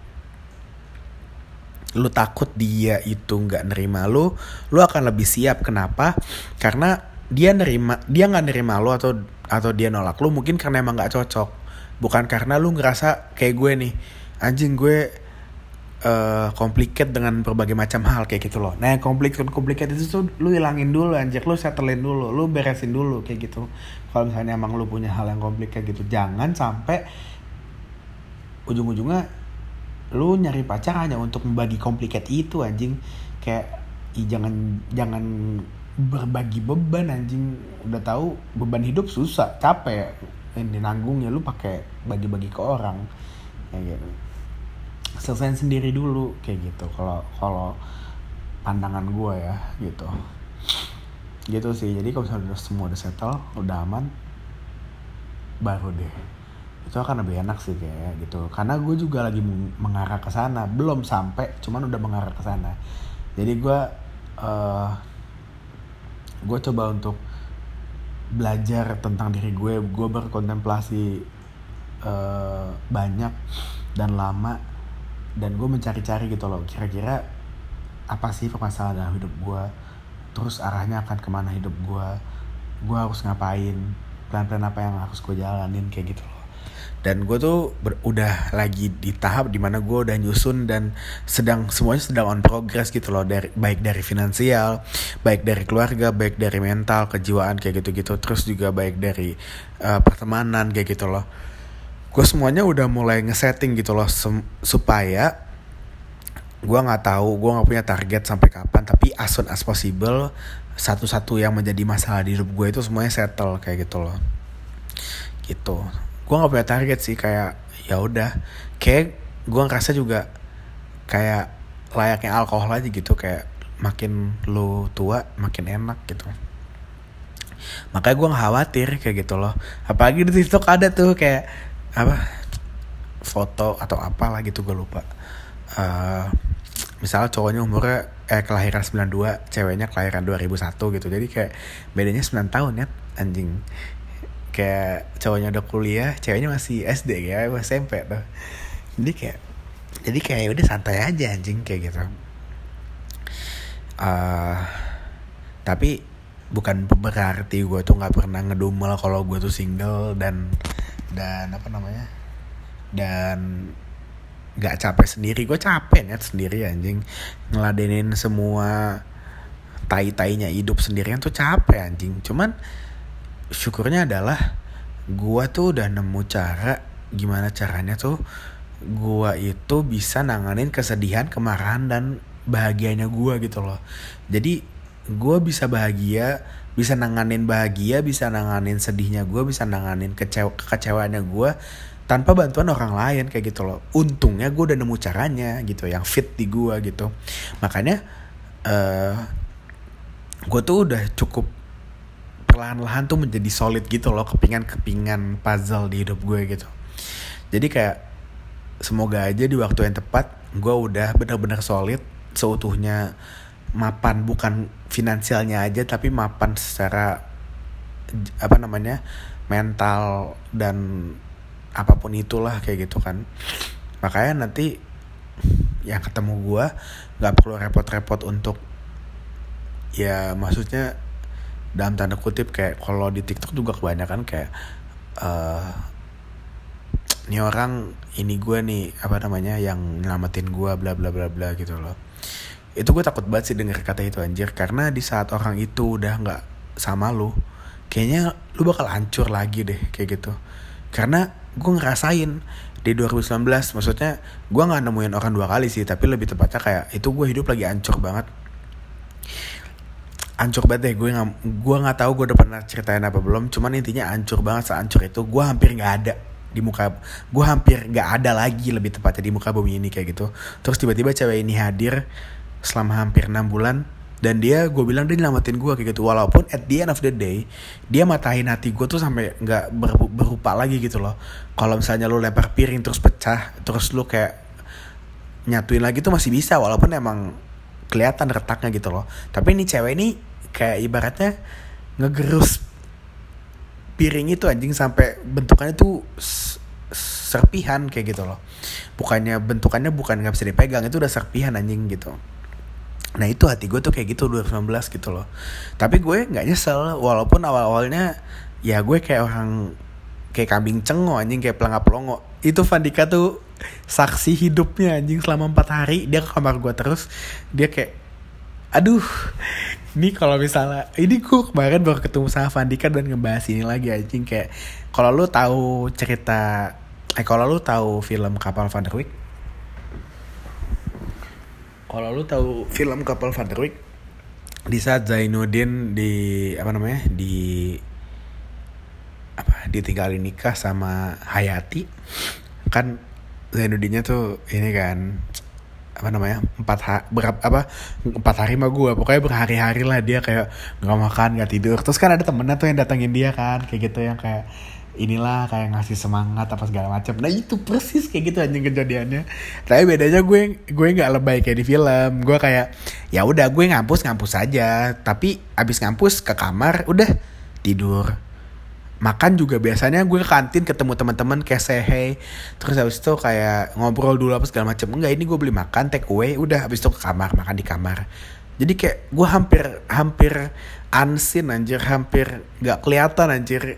lu takut dia itu gak nerima lu, lu akan lebih siap. Kenapa? Karena dia nerima, dia gak nerima lu atau atau dia nolak lu mungkin karena emang gak cocok. Bukan karena lu ngerasa kayak gue nih, anjing gue Uh, complicated dengan berbagai macam hal kayak gitu loh. Nah yang complicated complicated itu tuh lu hilangin dulu anjir, lu settlein dulu, lu beresin dulu kayak gitu. Kalau misalnya emang lu punya hal yang complicated gitu, jangan sampai ujung-ujungnya lu nyari pacar hanya untuk membagi complicated itu anjing. Kayak ih, jangan jangan berbagi beban anjing. Udah tahu beban hidup susah, capek ini nanggungnya, lu pakai bagi-bagi ke orang kayak gitu. Selesain sendiri dulu kayak gitu. Kalau kalau pandangan gue ya gitu gitu sih. Jadi kalau misalnya semua udah settle, udah aman, baru deh itu akan lebih enak sih kayak gitu. Karena gue juga lagi mengarah ke sana, belum sampai, cuman udah mengarah ke sana. Jadi gue uh, gue coba untuk belajar tentang diri gue. Gue berkontemplasi uh, banyak dan lama. Dan gue mencari-cari gitu loh, kira-kira apa sih permasalahan dalam hidup gue, terus arahnya akan kemana hidup gue, gue harus ngapain, plan-plan apa yang harus gue jalanin kayak gitu loh. Dan gue tuh ber, udah lagi di tahap dimana gue udah nyusun dan sedang semuanya sedang on progress gitu loh, dari baik dari finansial, baik dari keluarga, baik dari mental, kejiwaan kayak gitu-gitu, terus juga baik dari uh, pertemanan kayak gitu loh. Gue semuanya udah mulai ngesetting gitu loh, sem- supaya gue nggak tahu, gue nggak punya target sampai kapan, tapi as soon as possible satu-satu yang menjadi masalah di hidup gue itu semuanya settle kayak gitu loh. Gitu. Gue nggak punya target sih, kayak ya udah, kayak gue ngerasa juga kayak layaknya alkohol aja gitu, kayak makin lu tua makin enak gitu. Makanya gue nggak khawatir kayak gitu loh. Apalagi di TikTok ada tuh kayak apa foto atau apalah gitu, gue lupa. Uh, misalnya cowoknya umurnya eh kelahiran sembilan dua, ceweknya kelahiran dua ribu satu gitu. Jadi kayak bedanya sembilan tahun ya, anjing. Kayak cowoknya udah kuliah, ceweknya masih S D ya, masih S M P tuh. Jadi kayak jadi kayak udah santai aja anjing kayak gitu. Uh, tapi bukan berarti gue tuh nggak pernah ngedumel kalau gue tuh single dan dan apa namanya dan nggak capek sendiri. Gue capek net sendiri anjing, ngeladenin semua tai-tainya hidup sendirian tuh capek anjing. Cuman syukurnya adalah gue tuh udah nemu cara gimana caranya tuh gue itu bisa nanganin kesedihan, kemarahan dan bahagianya gue gitu loh. Jadi gue bisa bahagia, bisa nanganin bahagia, bisa nanganin sedihnya gue, bisa nanganin kecewa kekecewaannya gue tanpa bantuan orang lain kayak gitu loh. Untungnya gue udah nemu caranya gitu yang fit di gue gitu. Makanya uh, gue tuh udah cukup perlahan-lahan tuh menjadi solid gitu loh, kepingan-kepingan puzzle di hidup gue gitu. Jadi kayak semoga aja di waktu yang tepat gue udah benar-benar solid seutuhnya, mapan bukan finansialnya aja tapi mapan secara apa namanya mental dan apapun itulah kayak gitu kan. Makanya nanti yang ketemu gue nggak perlu repot-repot untuk, ya maksudnya dalam tanda kutip kayak kalau di TikTok juga kebanyakan kayak uh, ini orang ini gue nih apa namanya yang nyelamatin gue bla bla bla bla gitu loh. Itu gue takut banget sih denger kata itu anjir, karena di saat orang itu udah nggak sama lu, kayaknya lu bakal hancur lagi deh kayak gitu. Karena gue ngerasain di dua ribu sembilan belas, maksudnya gue nggak nemuin orang dua kali sih, tapi lebih tepatnya kayak itu gue hidup lagi hancur banget, hancur banget deh. Gue nggak gue nggak tahu gue udah pernah ceritain apa belum, cuman intinya hancur banget, sehancur itu. Gue hampir nggak ada di muka, gue hampir nggak ada lagi lebih tepatnya di muka bumi ini kayak gitu. Terus tiba-tiba cewek ini hadir selama hampir enam bulan dan dia, gue bilang dia nyelamatin gue kayak gitu. Walaupun at the end of the day dia matahin hati gue tuh sampai nggak ber, berupa lagi gitu loh. Kalau misalnya lu lempar piring terus pecah, terus lu kayak nyatuin lagi tuh masih bisa, walaupun emang kelihatan retaknya gitu loh. Tapi ini cewek ini kayak ibaratnya ngegerus piring itu anjing sampai bentukannya tuh serpihan kayak gitu loh. Bukannya bentukannya bukan nggak bisa dipegang, itu udah serpihan anjing gitu. Nah itu hati gue tuh kayak gitu dua ribu sembilan belas gitu loh. Tapi gue gak nyesel, walaupun awal-awalnya ya gue kayak orang kayak kambing cengo anjing, kayak pelangap pelongo. Itu Vandika tuh saksi hidupnya anjing, selama empat hari dia ke kamar gue terus. Dia kayak aduh, ini kalau misalnya ini gue kemarin baru ketemu sama Vandika dan ngebahas ini lagi anjing. Kayak kalau lu tahu cerita eh kalau lu tahu film Kapal Van der Wijk, Kalau lu tahu film Kapal Van der Wijk, di saat Zainuddin di apa namanya di apa ditinggalin nikah sama Hayati, kan Zainuddinnya tuh ini kan apa namanya empat ha- berapa apa empat hari mah gue pokoknya berhari-hari lah dia kayak nggak makan nggak tidur. Terus kan ada temennya tuh yang datengin dia kan kayak gitu, yang kayak inilah kayak ngasih semangat apa segala macam. Nah itu persis kayak gitu anjing kejadiannya. Tapi bedanya gue gue nggak lebay kayak di film. Gue kayak ya udah gue ngampus ngampus aja. Tapi abis ngampus ke kamar udah tidur. Makan juga biasanya gue ke kantin ketemu teman-teman kayak say hey. Terus habis itu kayak ngobrol dulu apa segala macam. Enggak, ini gue beli makan take away. Udah habis itu ke kamar makan di kamar. Jadi kayak gue hampir hampir unseen anjir, hampir nggak kelihatan anjir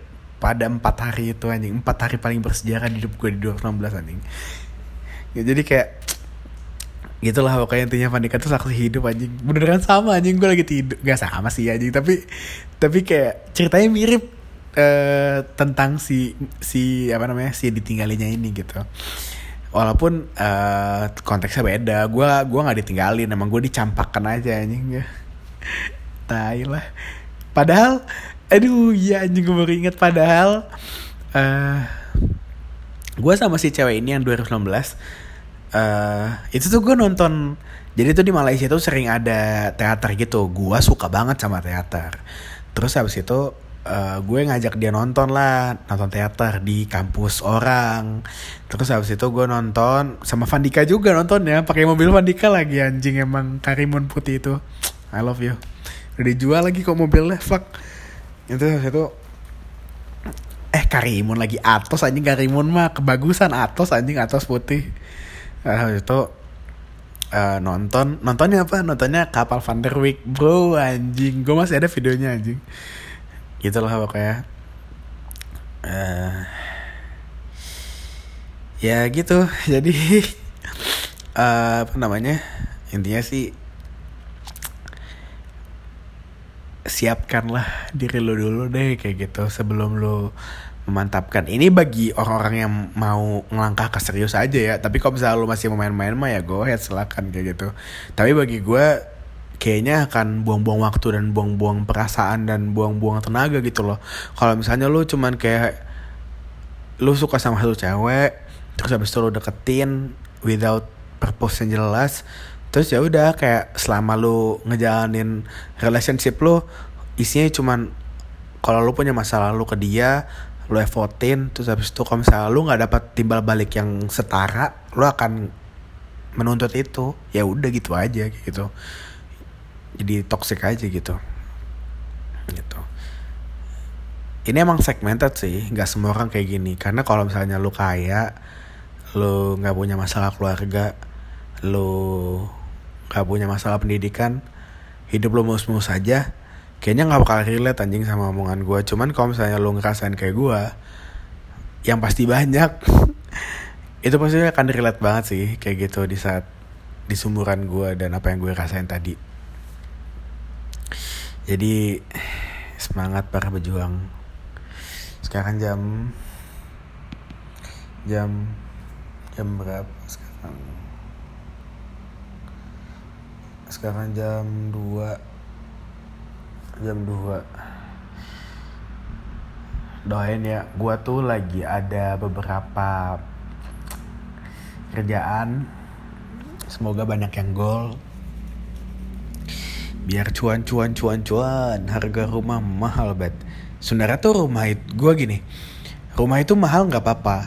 pada empat hari itu anjing, empat hari paling bersejarah di hidup gue di dua ribu enam belas anjing. Ya, jadi kayak gitulah pokoknya intinya Vandika tuh saksi hidup anjing. Beneran sama anjing, gue lagi tidur. Gak sama sih anjing, tapi tapi kayak ceritanya mirip uh, tentang si si apa namanya si ditinggalinya ini gitu. Walaupun uh, konteksnya beda. Gue gue nggak ditinggalin, emang gue dicampakkan aja anjing ya. Tai lah. Padahal aduh ya anjing, gue baru inget padahal uh, gue sama si cewek ini yang dua ribu sembilan belas uh, itu tuh gue nonton. Jadi tuh di Malaysia tuh sering ada teater gitu. Gue suka banget sama teater. Terus habis itu uh, gue ngajak dia nonton lah, nonton teater di kampus orang. Terus habis itu gue nonton sama Vandika juga nontonnya, pakai mobil Vandika lagi anjing, emang Karimun putih itu. I love you. Udah dijual lagi kok mobilnya, fuck. Itu itu eh Karimun lagi Atos anjing, Karimun mah kebagusan Atos anjing, Atos putih. Uh, itu uh, nonton nontonnya apa nontonnya Kapal Van der Wijk bro anjing, gue masih ada videonya anjing. Gitulah pokoknya. Uh, ya gitu. Jadi uh, apa namanya, intinya sih siapkanlah diri lo dulu deh kayak gitu sebelum lo memantapkan. Ini bagi orang-orang yang mau ngelangkah ke serius aja ya. Tapi kalau misalnya lo masih mau main-main mah ya go ahead, silakan kayak gitu. Tapi bagi gue kayaknya akan buang-buang waktu dan buang-buang perasaan dan buang-buang tenaga gitu loh. Kalau misalnya lo cuman kayak lo suka sama satu cewek, terus habis itu lo deketin without purpose yang jelas. Terus ya udah kayak selama lu ngejalanin relationship lu isinya cuman kalau lu punya masalah lu ke dia, lu effortin, terus habis itu kalau misalnya lu nggak dapat timbal balik yang setara, lu akan menuntut itu. Ya udah gitu aja gitu. Jadi toxic aja gitu. Gitu. Ini emang segmented sih, nggak semua orang kayak gini. Karena kalau misalnya lu kaya, lu nggak punya masalah keluarga, lu gak punya masalah pendidikan, hidup lo mus-mus aja, kayaknya gak bakal relate anjing sama omongan gue. Cuman kalau misalnya lo ngerasain kayak gue, yang pasti banyak itu pasti akan relate banget sih kayak gitu di saat di sumuran gue dan apa yang gue rasain tadi. Jadi semangat para pejuang. Sekarang jam Jam Jam berapa sekarang? Sekarang jam dua. Jam dua. Doain ya, gue tuh lagi ada beberapa kerjaan. Semoga banyak yang gol. Biar cuan cuan cuan cuan. Harga rumah mahal banget. Sebenarnya tuh rumah itu, gue gini, rumah itu mahal gak apa-apa.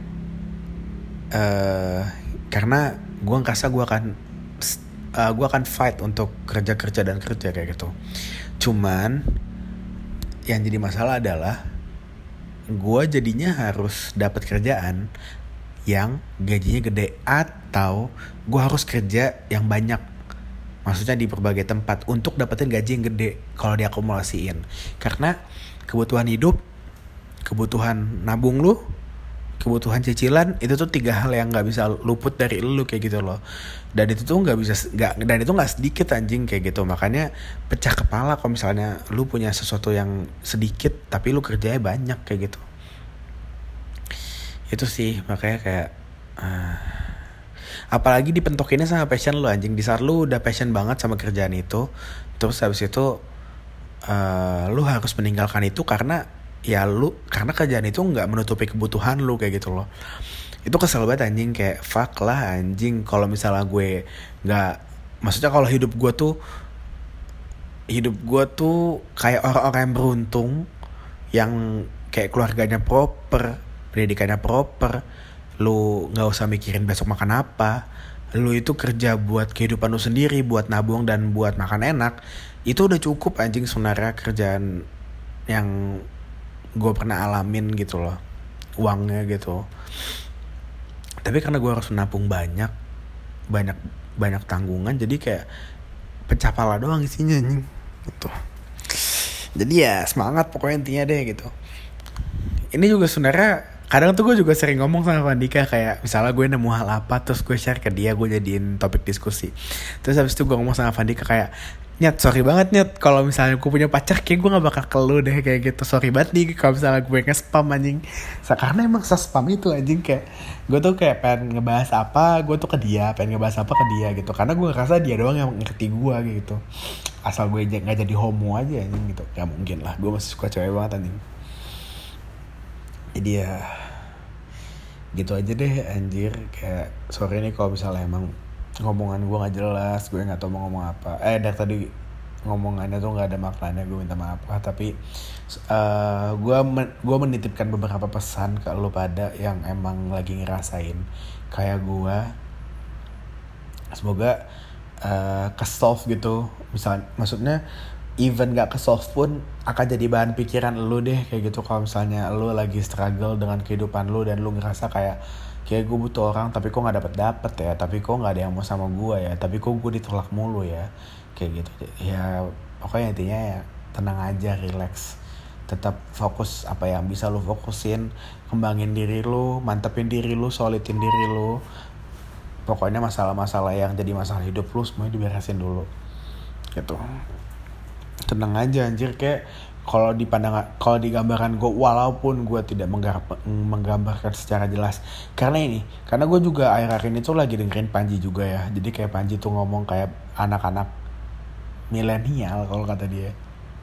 Uh, karena gue ngerasa gue akan Uh, gue akan fight untuk kerja-kerja dan kerja kayak gitu. Cuman yang jadi masalah adalah gue jadinya harus dapat kerjaan yang gajinya gede, atau gue harus kerja yang banyak, maksudnya di berbagai tempat untuk dapetin gaji yang gede kalau diakumulasiin. Karena kebutuhan hidup, kebutuhan nabung lu, kebutuhan cicilan, itu tuh tiga hal yang nggak bisa luput dari lu kayak gitu loh. Dan itu tuh nggak bisa nggak dan itu nggak sedikit anjing kayak gitu. Makanya pecah kepala kalau misalnya lu punya sesuatu yang sedikit tapi lu kerjanya banyak kayak gitu. Itu sih makanya kayak uh, apalagi dipentokinnya sama passion lu anjing. Di saat lu udah passion banget sama kerjaan itu, terus habis itu uh, lu harus meninggalkan itu karena ya lu karena kerjaan itu nggak menutupi kebutuhan lu kayak gitu loh. Itu kesel banget anjing, kayak fuck lah anjing. Kalau misalnya gue nggak, maksudnya kalau hidup gue tuh hidup gue tuh kayak orang-orang yang beruntung, yang kayak keluarganya proper, pendidikannya proper, lu nggak usah mikirin besok makan apa, lu itu kerja buat kehidupan lu sendiri, buat nabung dan buat makan enak, itu udah cukup anjing sebenarnya kerjaan yang gue pernah alamin gitu loh, uangnya gitu. Tapi karena gue harus menabung banyak, banyak banyak tanggungan, jadi kayak pecah pala doang isinya nih, gitu. Jadi ya semangat pokoknya intinya deh gitu. ini juga sebenarnya kadang tuh gue juga sering ngomong sama Vandika, kayak misalnya gue nemu hal apa terus gue share ke dia, gue jadiin topik diskusi. Terus habis itu gue ngomong sama Vandika kayak, Nyet, sorry banget Nyet, kalau misalnya gue punya pacar kayak gue gak bakal ke lu deh kayak gitu. Sorry banget nih kalau misalnya gue nge-spam anjing. Karena emang se-spam itu anjing, kayak gue tuh kayak pengen ngebahas apa, gue tuh ke dia, pengen ngebahas apa ke dia gitu. Karena gue ngerasa dia doang yang ngerti gue gitu. Asal gue gak jadi homo aja anjing gitu. Gak mungkin lah, gue masih suka cewek banget anjing. Jadi ya gitu aja deh anjir. Kayak sorry nih kalau misalnya emang ngomongan gue gak jelas, gue gak tau mau ngomong apa. Eh dari tadi ngomongannya tuh gak ada maknanya, gue minta maaf lah. Tapi uh, gue men- gue menitipkan beberapa pesan ke lo pada yang emang lagi ngerasain kayak gue. Semoga uh, ke-solve gitu. Misal, maksudnya even gak ke-solve pun akan jadi bahan pikiran lo deh kayak gitu. Kalau misalnya lo lagi struggle dengan kehidupan lo dan lo ngerasa kayak kayak gue butuh orang tapi kok gak dapet dapet ya, tapi kok gak ada yang mau sama gue ya, tapi kok gue ditolak mulu ya, kayak gitu ya. Pokoknya intinya ya tenang aja, relax, tetap fokus apa yang bisa lo fokusin, kembangin diri lo, mantepin diri lo, solidin diri lo. Pokoknya masalah-masalah yang jadi masalah hidup lo semuanya diberesin dulu gitu. Tenang aja anjir. Kayak kalau dipandang, kalau digambarkan gue, walaupun gue tidak menggambar, menggambarkan secara jelas, karena ini, karena gue juga akhir-akhir ini tuh lagi dengerin Panji juga ya. Jadi kayak Panji tuh ngomong kayak anak-anak milenial kalau kata dia,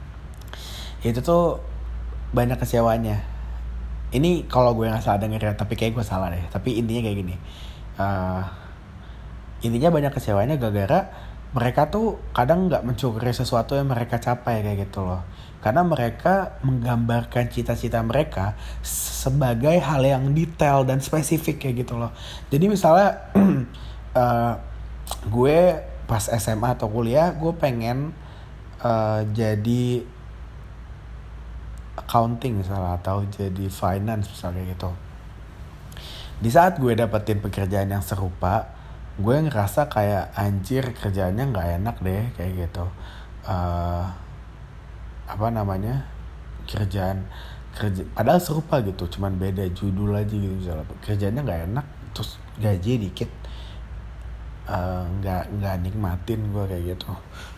itu tuh banyak kecewanya. Ini kalau gue nggak salah denger ya, tapi kayak gue salah deh. Tapi intinya kayak gini, uh, intinya banyak kecewanya gara-gara mereka tuh kadang nggak mencuri sesuatu yang mereka capai kayak gitu loh. Karena mereka menggambarkan cita-cita mereka sebagai hal yang detail dan spesifik kayak gitu loh. Jadi misalnya uh, gue pas S M A atau kuliah gue pengen uh, jadi accounting misalnya, atau jadi finance misalnya gitu. Di saat gue dapetin pekerjaan yang serupa, gue ngerasa kayak anjir kerjaannya nggak enak deh kayak gitu. Uh, apa namanya kerjaan kerja padahal serupa gitu, cuman beda judul aja gitu misalnya. Kerjaannya nggak enak, terus gaji dikit, nggak uh, nggak nikmatin gue kayak gitu.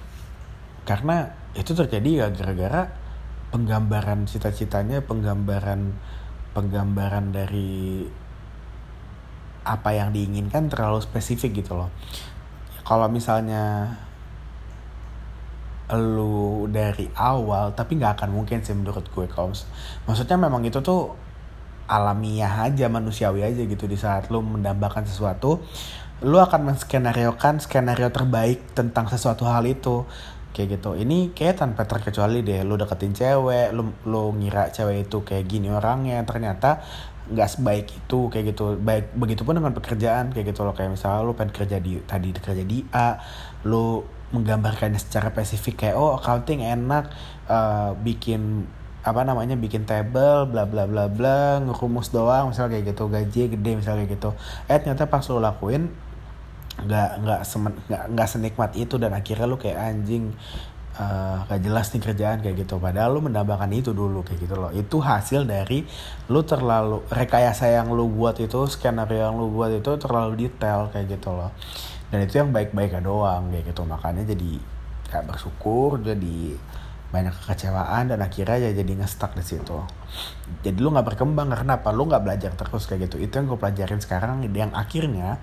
Karena itu terjadi ya gara-gara penggambaran cita-citanya, penggambaran penggambaran dari apa yang diinginkan terlalu spesifik gitu loh. Kalau misalnya lu dari awal, tapi nggak akan mungkin sih menurut gue. Kalau maksudnya memang itu tuh alamiah aja, manusiawi aja gitu. Di saat lu mendambakan sesuatu, lu akan menskenariokan skenario terbaik tentang sesuatu hal itu kayak gitu. Ini kayak tanpa terkecuali deh, lu deketin cewek, lu lu ngira cewek itu kayak gini orangnya, ternyata nggak sebaik itu kayak gitu. Baik begitupun dengan pekerjaan kayak gitu loh. Kayak misalnya lu pengen kerja di tadi kerja di A, lu menggambarkannya secara spesifik kayak oh accounting enak, uh, bikin apa namanya bikin table bla bla bla bla, ngerumus doang misalnya kayak gitu, gaji gede misalnya kayak gitu. Eh ternyata pas lu lakuin nggak nggak semen nggak nggak senikmat itu, dan akhirnya lu kayak anjing, uh, gak jelas nih kerjaan kayak gitu. Padahal lu mendambakan itu dulu kayak gitu loh. Itu hasil dari lu terlalu rekayasa yang lu buat itu, skenario yang lu buat itu terlalu detail kayak gitu loh. Dan itu yang baik-baiknya doang kayak gitu. Makanya jadi gak bersyukur, jadi banyak kekecewaan, dan akhirnya ya jadi nge-stuck di situ. Jadi lu gak berkembang. Karena apa? Lu gak belajar terus kayak gitu. Itu yang gue pelajarin sekarang, yang akhirnya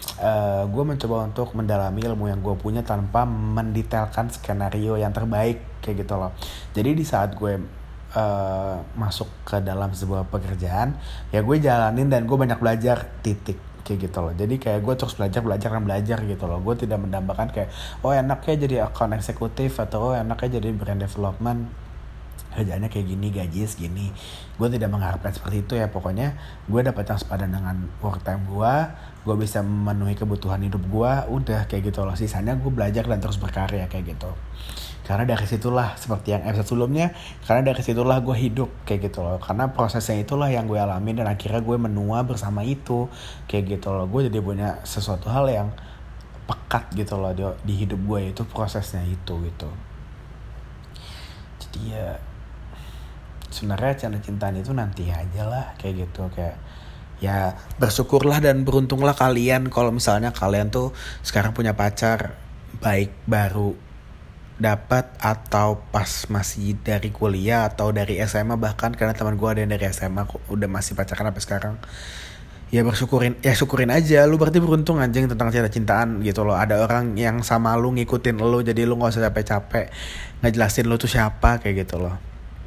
uh, gue mencoba untuk mendalami ilmu yang gue punya tanpa mendetailkan skenario yang terbaik kayak gitu loh. Jadi di saat gue uh, masuk ke dalam sebuah pekerjaan, ya gue jalanin dan gue banyak belajar, titik kayak gitu loh. Jadi kayak gue terus belajar belajar dan belajar gitu loh. Gue tidak mendambakan kayak oh enaknya jadi account eksekutif, atau oh enaknya jadi brand development, kerjaannya kayak gini, gaji segini. Gue tidak mengharapkan seperti itu ya. Pokoknya gue dapat yang sepadan dengan work time gue, gue bisa memenuhi kebutuhan hidup gue, udah kayak gitu loh. Sisanya gue belajar dan terus berkarya kayak gitu. Karena dari situlah, seperti yang episode sebelumnya, karena dari situlah gue hidup kayak gitu loh. Karena prosesnya itulah yang gue alamin, dan akhirnya gue menua bersama itu kayak gitu loh. Gue jadi punya sesuatu hal yang pekat gitu loh di, di hidup gue, itu prosesnya itu gitu. Jadi ya sebenarnya cinta-cintaan itu nanti aja lah kayak gitu. Kayak ya bersyukurlah dan beruntunglah kalian kalau misalnya kalian tuh sekarang punya pacar, baik baru dapat atau pas masih dari kuliah atau dari S M A. Bahkan karena teman gue ada yang dari S M A udah masih pacaran sampai sekarang. Ya bersyukurin, ya syukurin aja. Lu berarti beruntung anjing tentang cinta-cintaan gitu loh. Ada orang yang sama lu ngikutin lu, jadi lu gak usah capek-capek ngejelasin lu tuh siapa kayak gitu loh.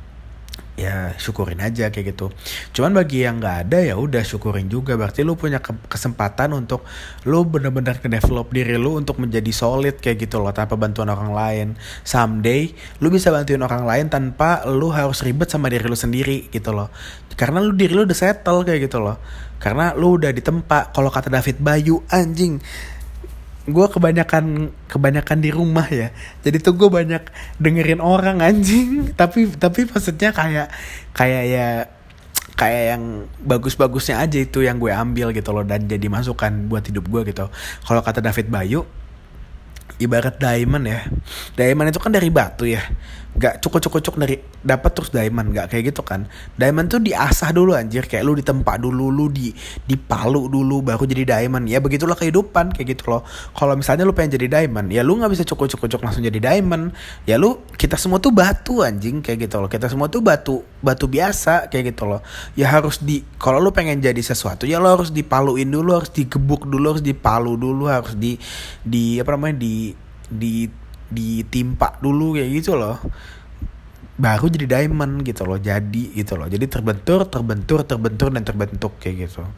Ya syukurin aja kayak gitu. Cuman bagi yang nggak ada ya udah syukurin juga. Berarti lu punya ke- kesempatan untuk lu benar-benar nge-develop diri lu untuk menjadi solid kayak gitu loh, tanpa bantuan orang lain. Someday lu bisa bantuin orang lain tanpa lu harus ribet sama diri lu sendiri gitu loh. Karena lu diri lu udah settle kayak gitu loh. Karena lu udah ditempa. Kalau kata David Bayu, anjing, gue kebanyakan kebanyakan di rumah ya, jadi tuh gue banyak dengerin orang anjing. tapi tapi maksudnya kayak kayak ya kayak yang bagus-bagusnya aja itu yang gue ambil gitu loh, dan jadi masukan buat hidup gue gitu. Kalau kata David Bayu, ibarat diamond ya, diamond itu kan dari batu ya, nggak cukup-cukup dari dapat terus diamond, nggak kayak gitu kan. Diamond tuh diasah dulu anjir, kayak lu ditempa dulu, lu di dipalu dulu baru jadi diamond. Ya begitulah kehidupan kayak gitu loh. Kalau misalnya lu pengen jadi diamond, ya lu nggak bisa cukup-cukup langsung jadi diamond. Ya lu, kita semua tuh batu anjing kayak gitu loh. Kita semua tuh batu batu biasa kayak gitu loh. Ya harus di, kalau lu pengen jadi sesuatu ya lu harus dipaluin dulu, harus digebuk dulu, harus dipalu dulu, harus di di apa namanya di di ditimpa dulu kayak gitu loh, baru jadi diamond gitu loh. Jadi gitu loh, jadi terbentur terbentur terbentur dan terbentuk kayak gitu.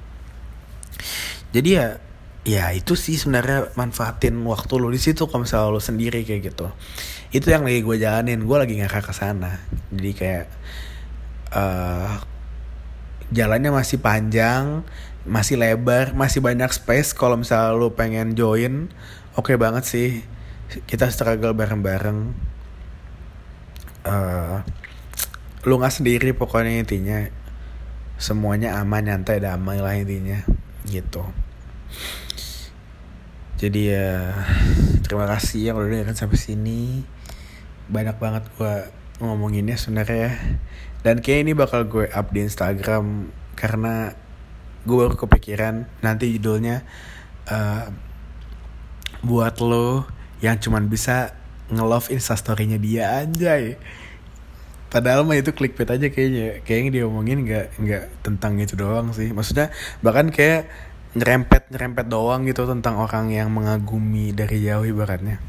Jadi ya ya itu sih sebenarnya, manfaatin waktu lu di situ kalau misalnya lu sendiri kayak gitu. Itu yang lagi gue jalanin, gue lagi ngakak ke sana. Jadi kayak uh, jalannya masih panjang, masih lebar, masih banyak space. Kalau misalnya lu pengen join, oke okay banget sih. Kita struggle bareng-bareng. Uh, lu nggak sendiri pokoknya, intinya semuanya aman, nyantai, damai lah intinya gitu. Jadi ya terima kasih yang udah dengerin sampai sini. Banyak banget gue ngomonginnya sebenarnya, dan kayak ini bakal gue up di Instagram karena gue baru kepikiran nanti judulnya uh, buat lo yang cuman bisa nge-love instastory-nya dia, anjay. Padahal mah itu clickbait aja kayaknya. Kayaknya dia omongin gak, gak tentang itu doang sih. Maksudnya bahkan kayak nyerempet-nyerempet doang gitu tentang orang yang mengagumi dari jauh ibaratnya.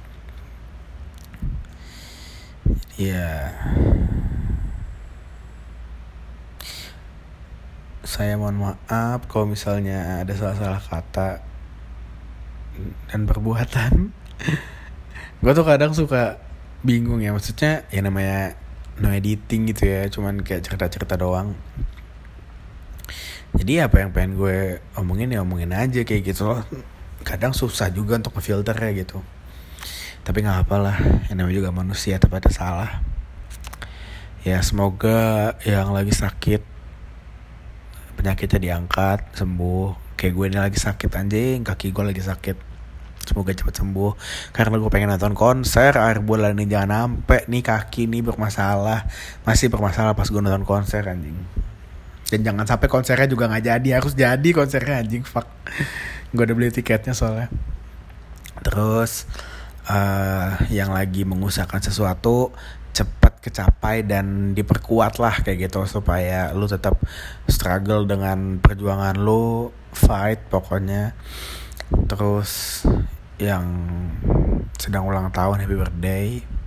Ya, saya mohon maaf kalau misalnya ada salah-salah kata dan perbuatan. Gue tuh kadang suka bingung ya, maksudnya ya namanya no editing gitu ya, cuman kayak cerita-cerita doang. Jadi apa yang pengen gue omongin ya omongin aja kayak gitu loh. Kadang susah juga untuk ngefilter kayak gitu. Tapi gak apalah, yang namanya juga manusia tapi ada salah. Ya semoga yang lagi sakit penyakitnya diangkat, sembuh. Kayak gue ini lagi sakit anjing, kaki gue lagi sakit. Semoga cepat sembuh. Karena gue pengen nonton konser akhir bulan ini, jangan sampai nih kaki nih bermasalah. Masih bermasalah pas gue nonton konser anjing. Dan jangan sampai konsernya juga gak jadi. Harus jadi konsernya anjing, fuck. Gue udah beli tiketnya soalnya. Terus uh, yang lagi mengusahakan sesuatu cepat kecapai dan diperkuat lah kayak gitu, supaya lu tetap struggle dengan perjuangan lu, fight pokoknya. Terus yang sedang ulang tahun, happy birthday.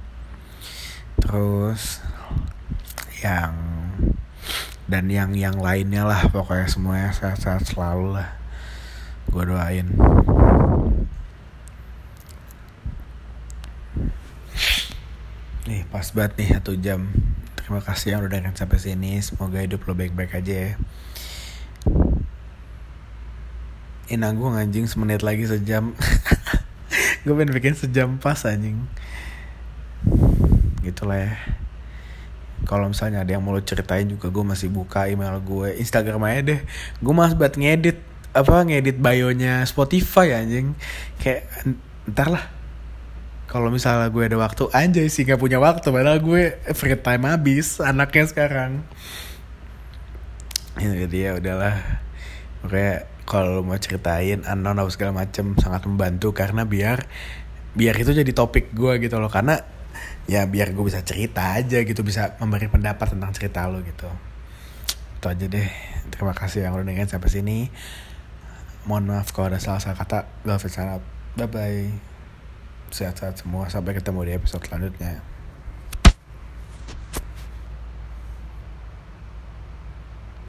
Terus yang dan yang yang lainnya lah, pokoknya semuanya sehat-sehat selalu lah, gue doain. Nih pas banget nih satu jam. Terima kasih yang udah dengerin sampai sini. Semoga hidup lo baik-baik aja ya. Ini nanggung anjing, semenit lagi sejam. Gue pengen bikin sejam pas anjing. Gitu lah ya. Kalau misalnya ada yang mau lo ceritain juga, gue masih buka email gue, Instagram aja deh. Gue masih buat ngedit apa ngedit bio-nya Spotify anjing. Kayak ntar lah. Kalau misalnya gue ada waktu, anjay sih gak punya waktu, padahal gue free time habis anaknya sekarang. Ya, jadi ya udahlah. Oke, kalau mau ceritain unknown apa segala macem sangat membantu karena biar biar itu jadi topik gue gitu loh, karena ya biar gue bisa cerita aja gitu, bisa memberi pendapat tentang cerita lo gitu. Itu aja deh. Terima kasih yang udah dengerin sampai sini. Mohon maaf kalau ada salah-salah kata. Bye bye. Sehat-sehat semua. Sampai ketemu di episode selanjutnya.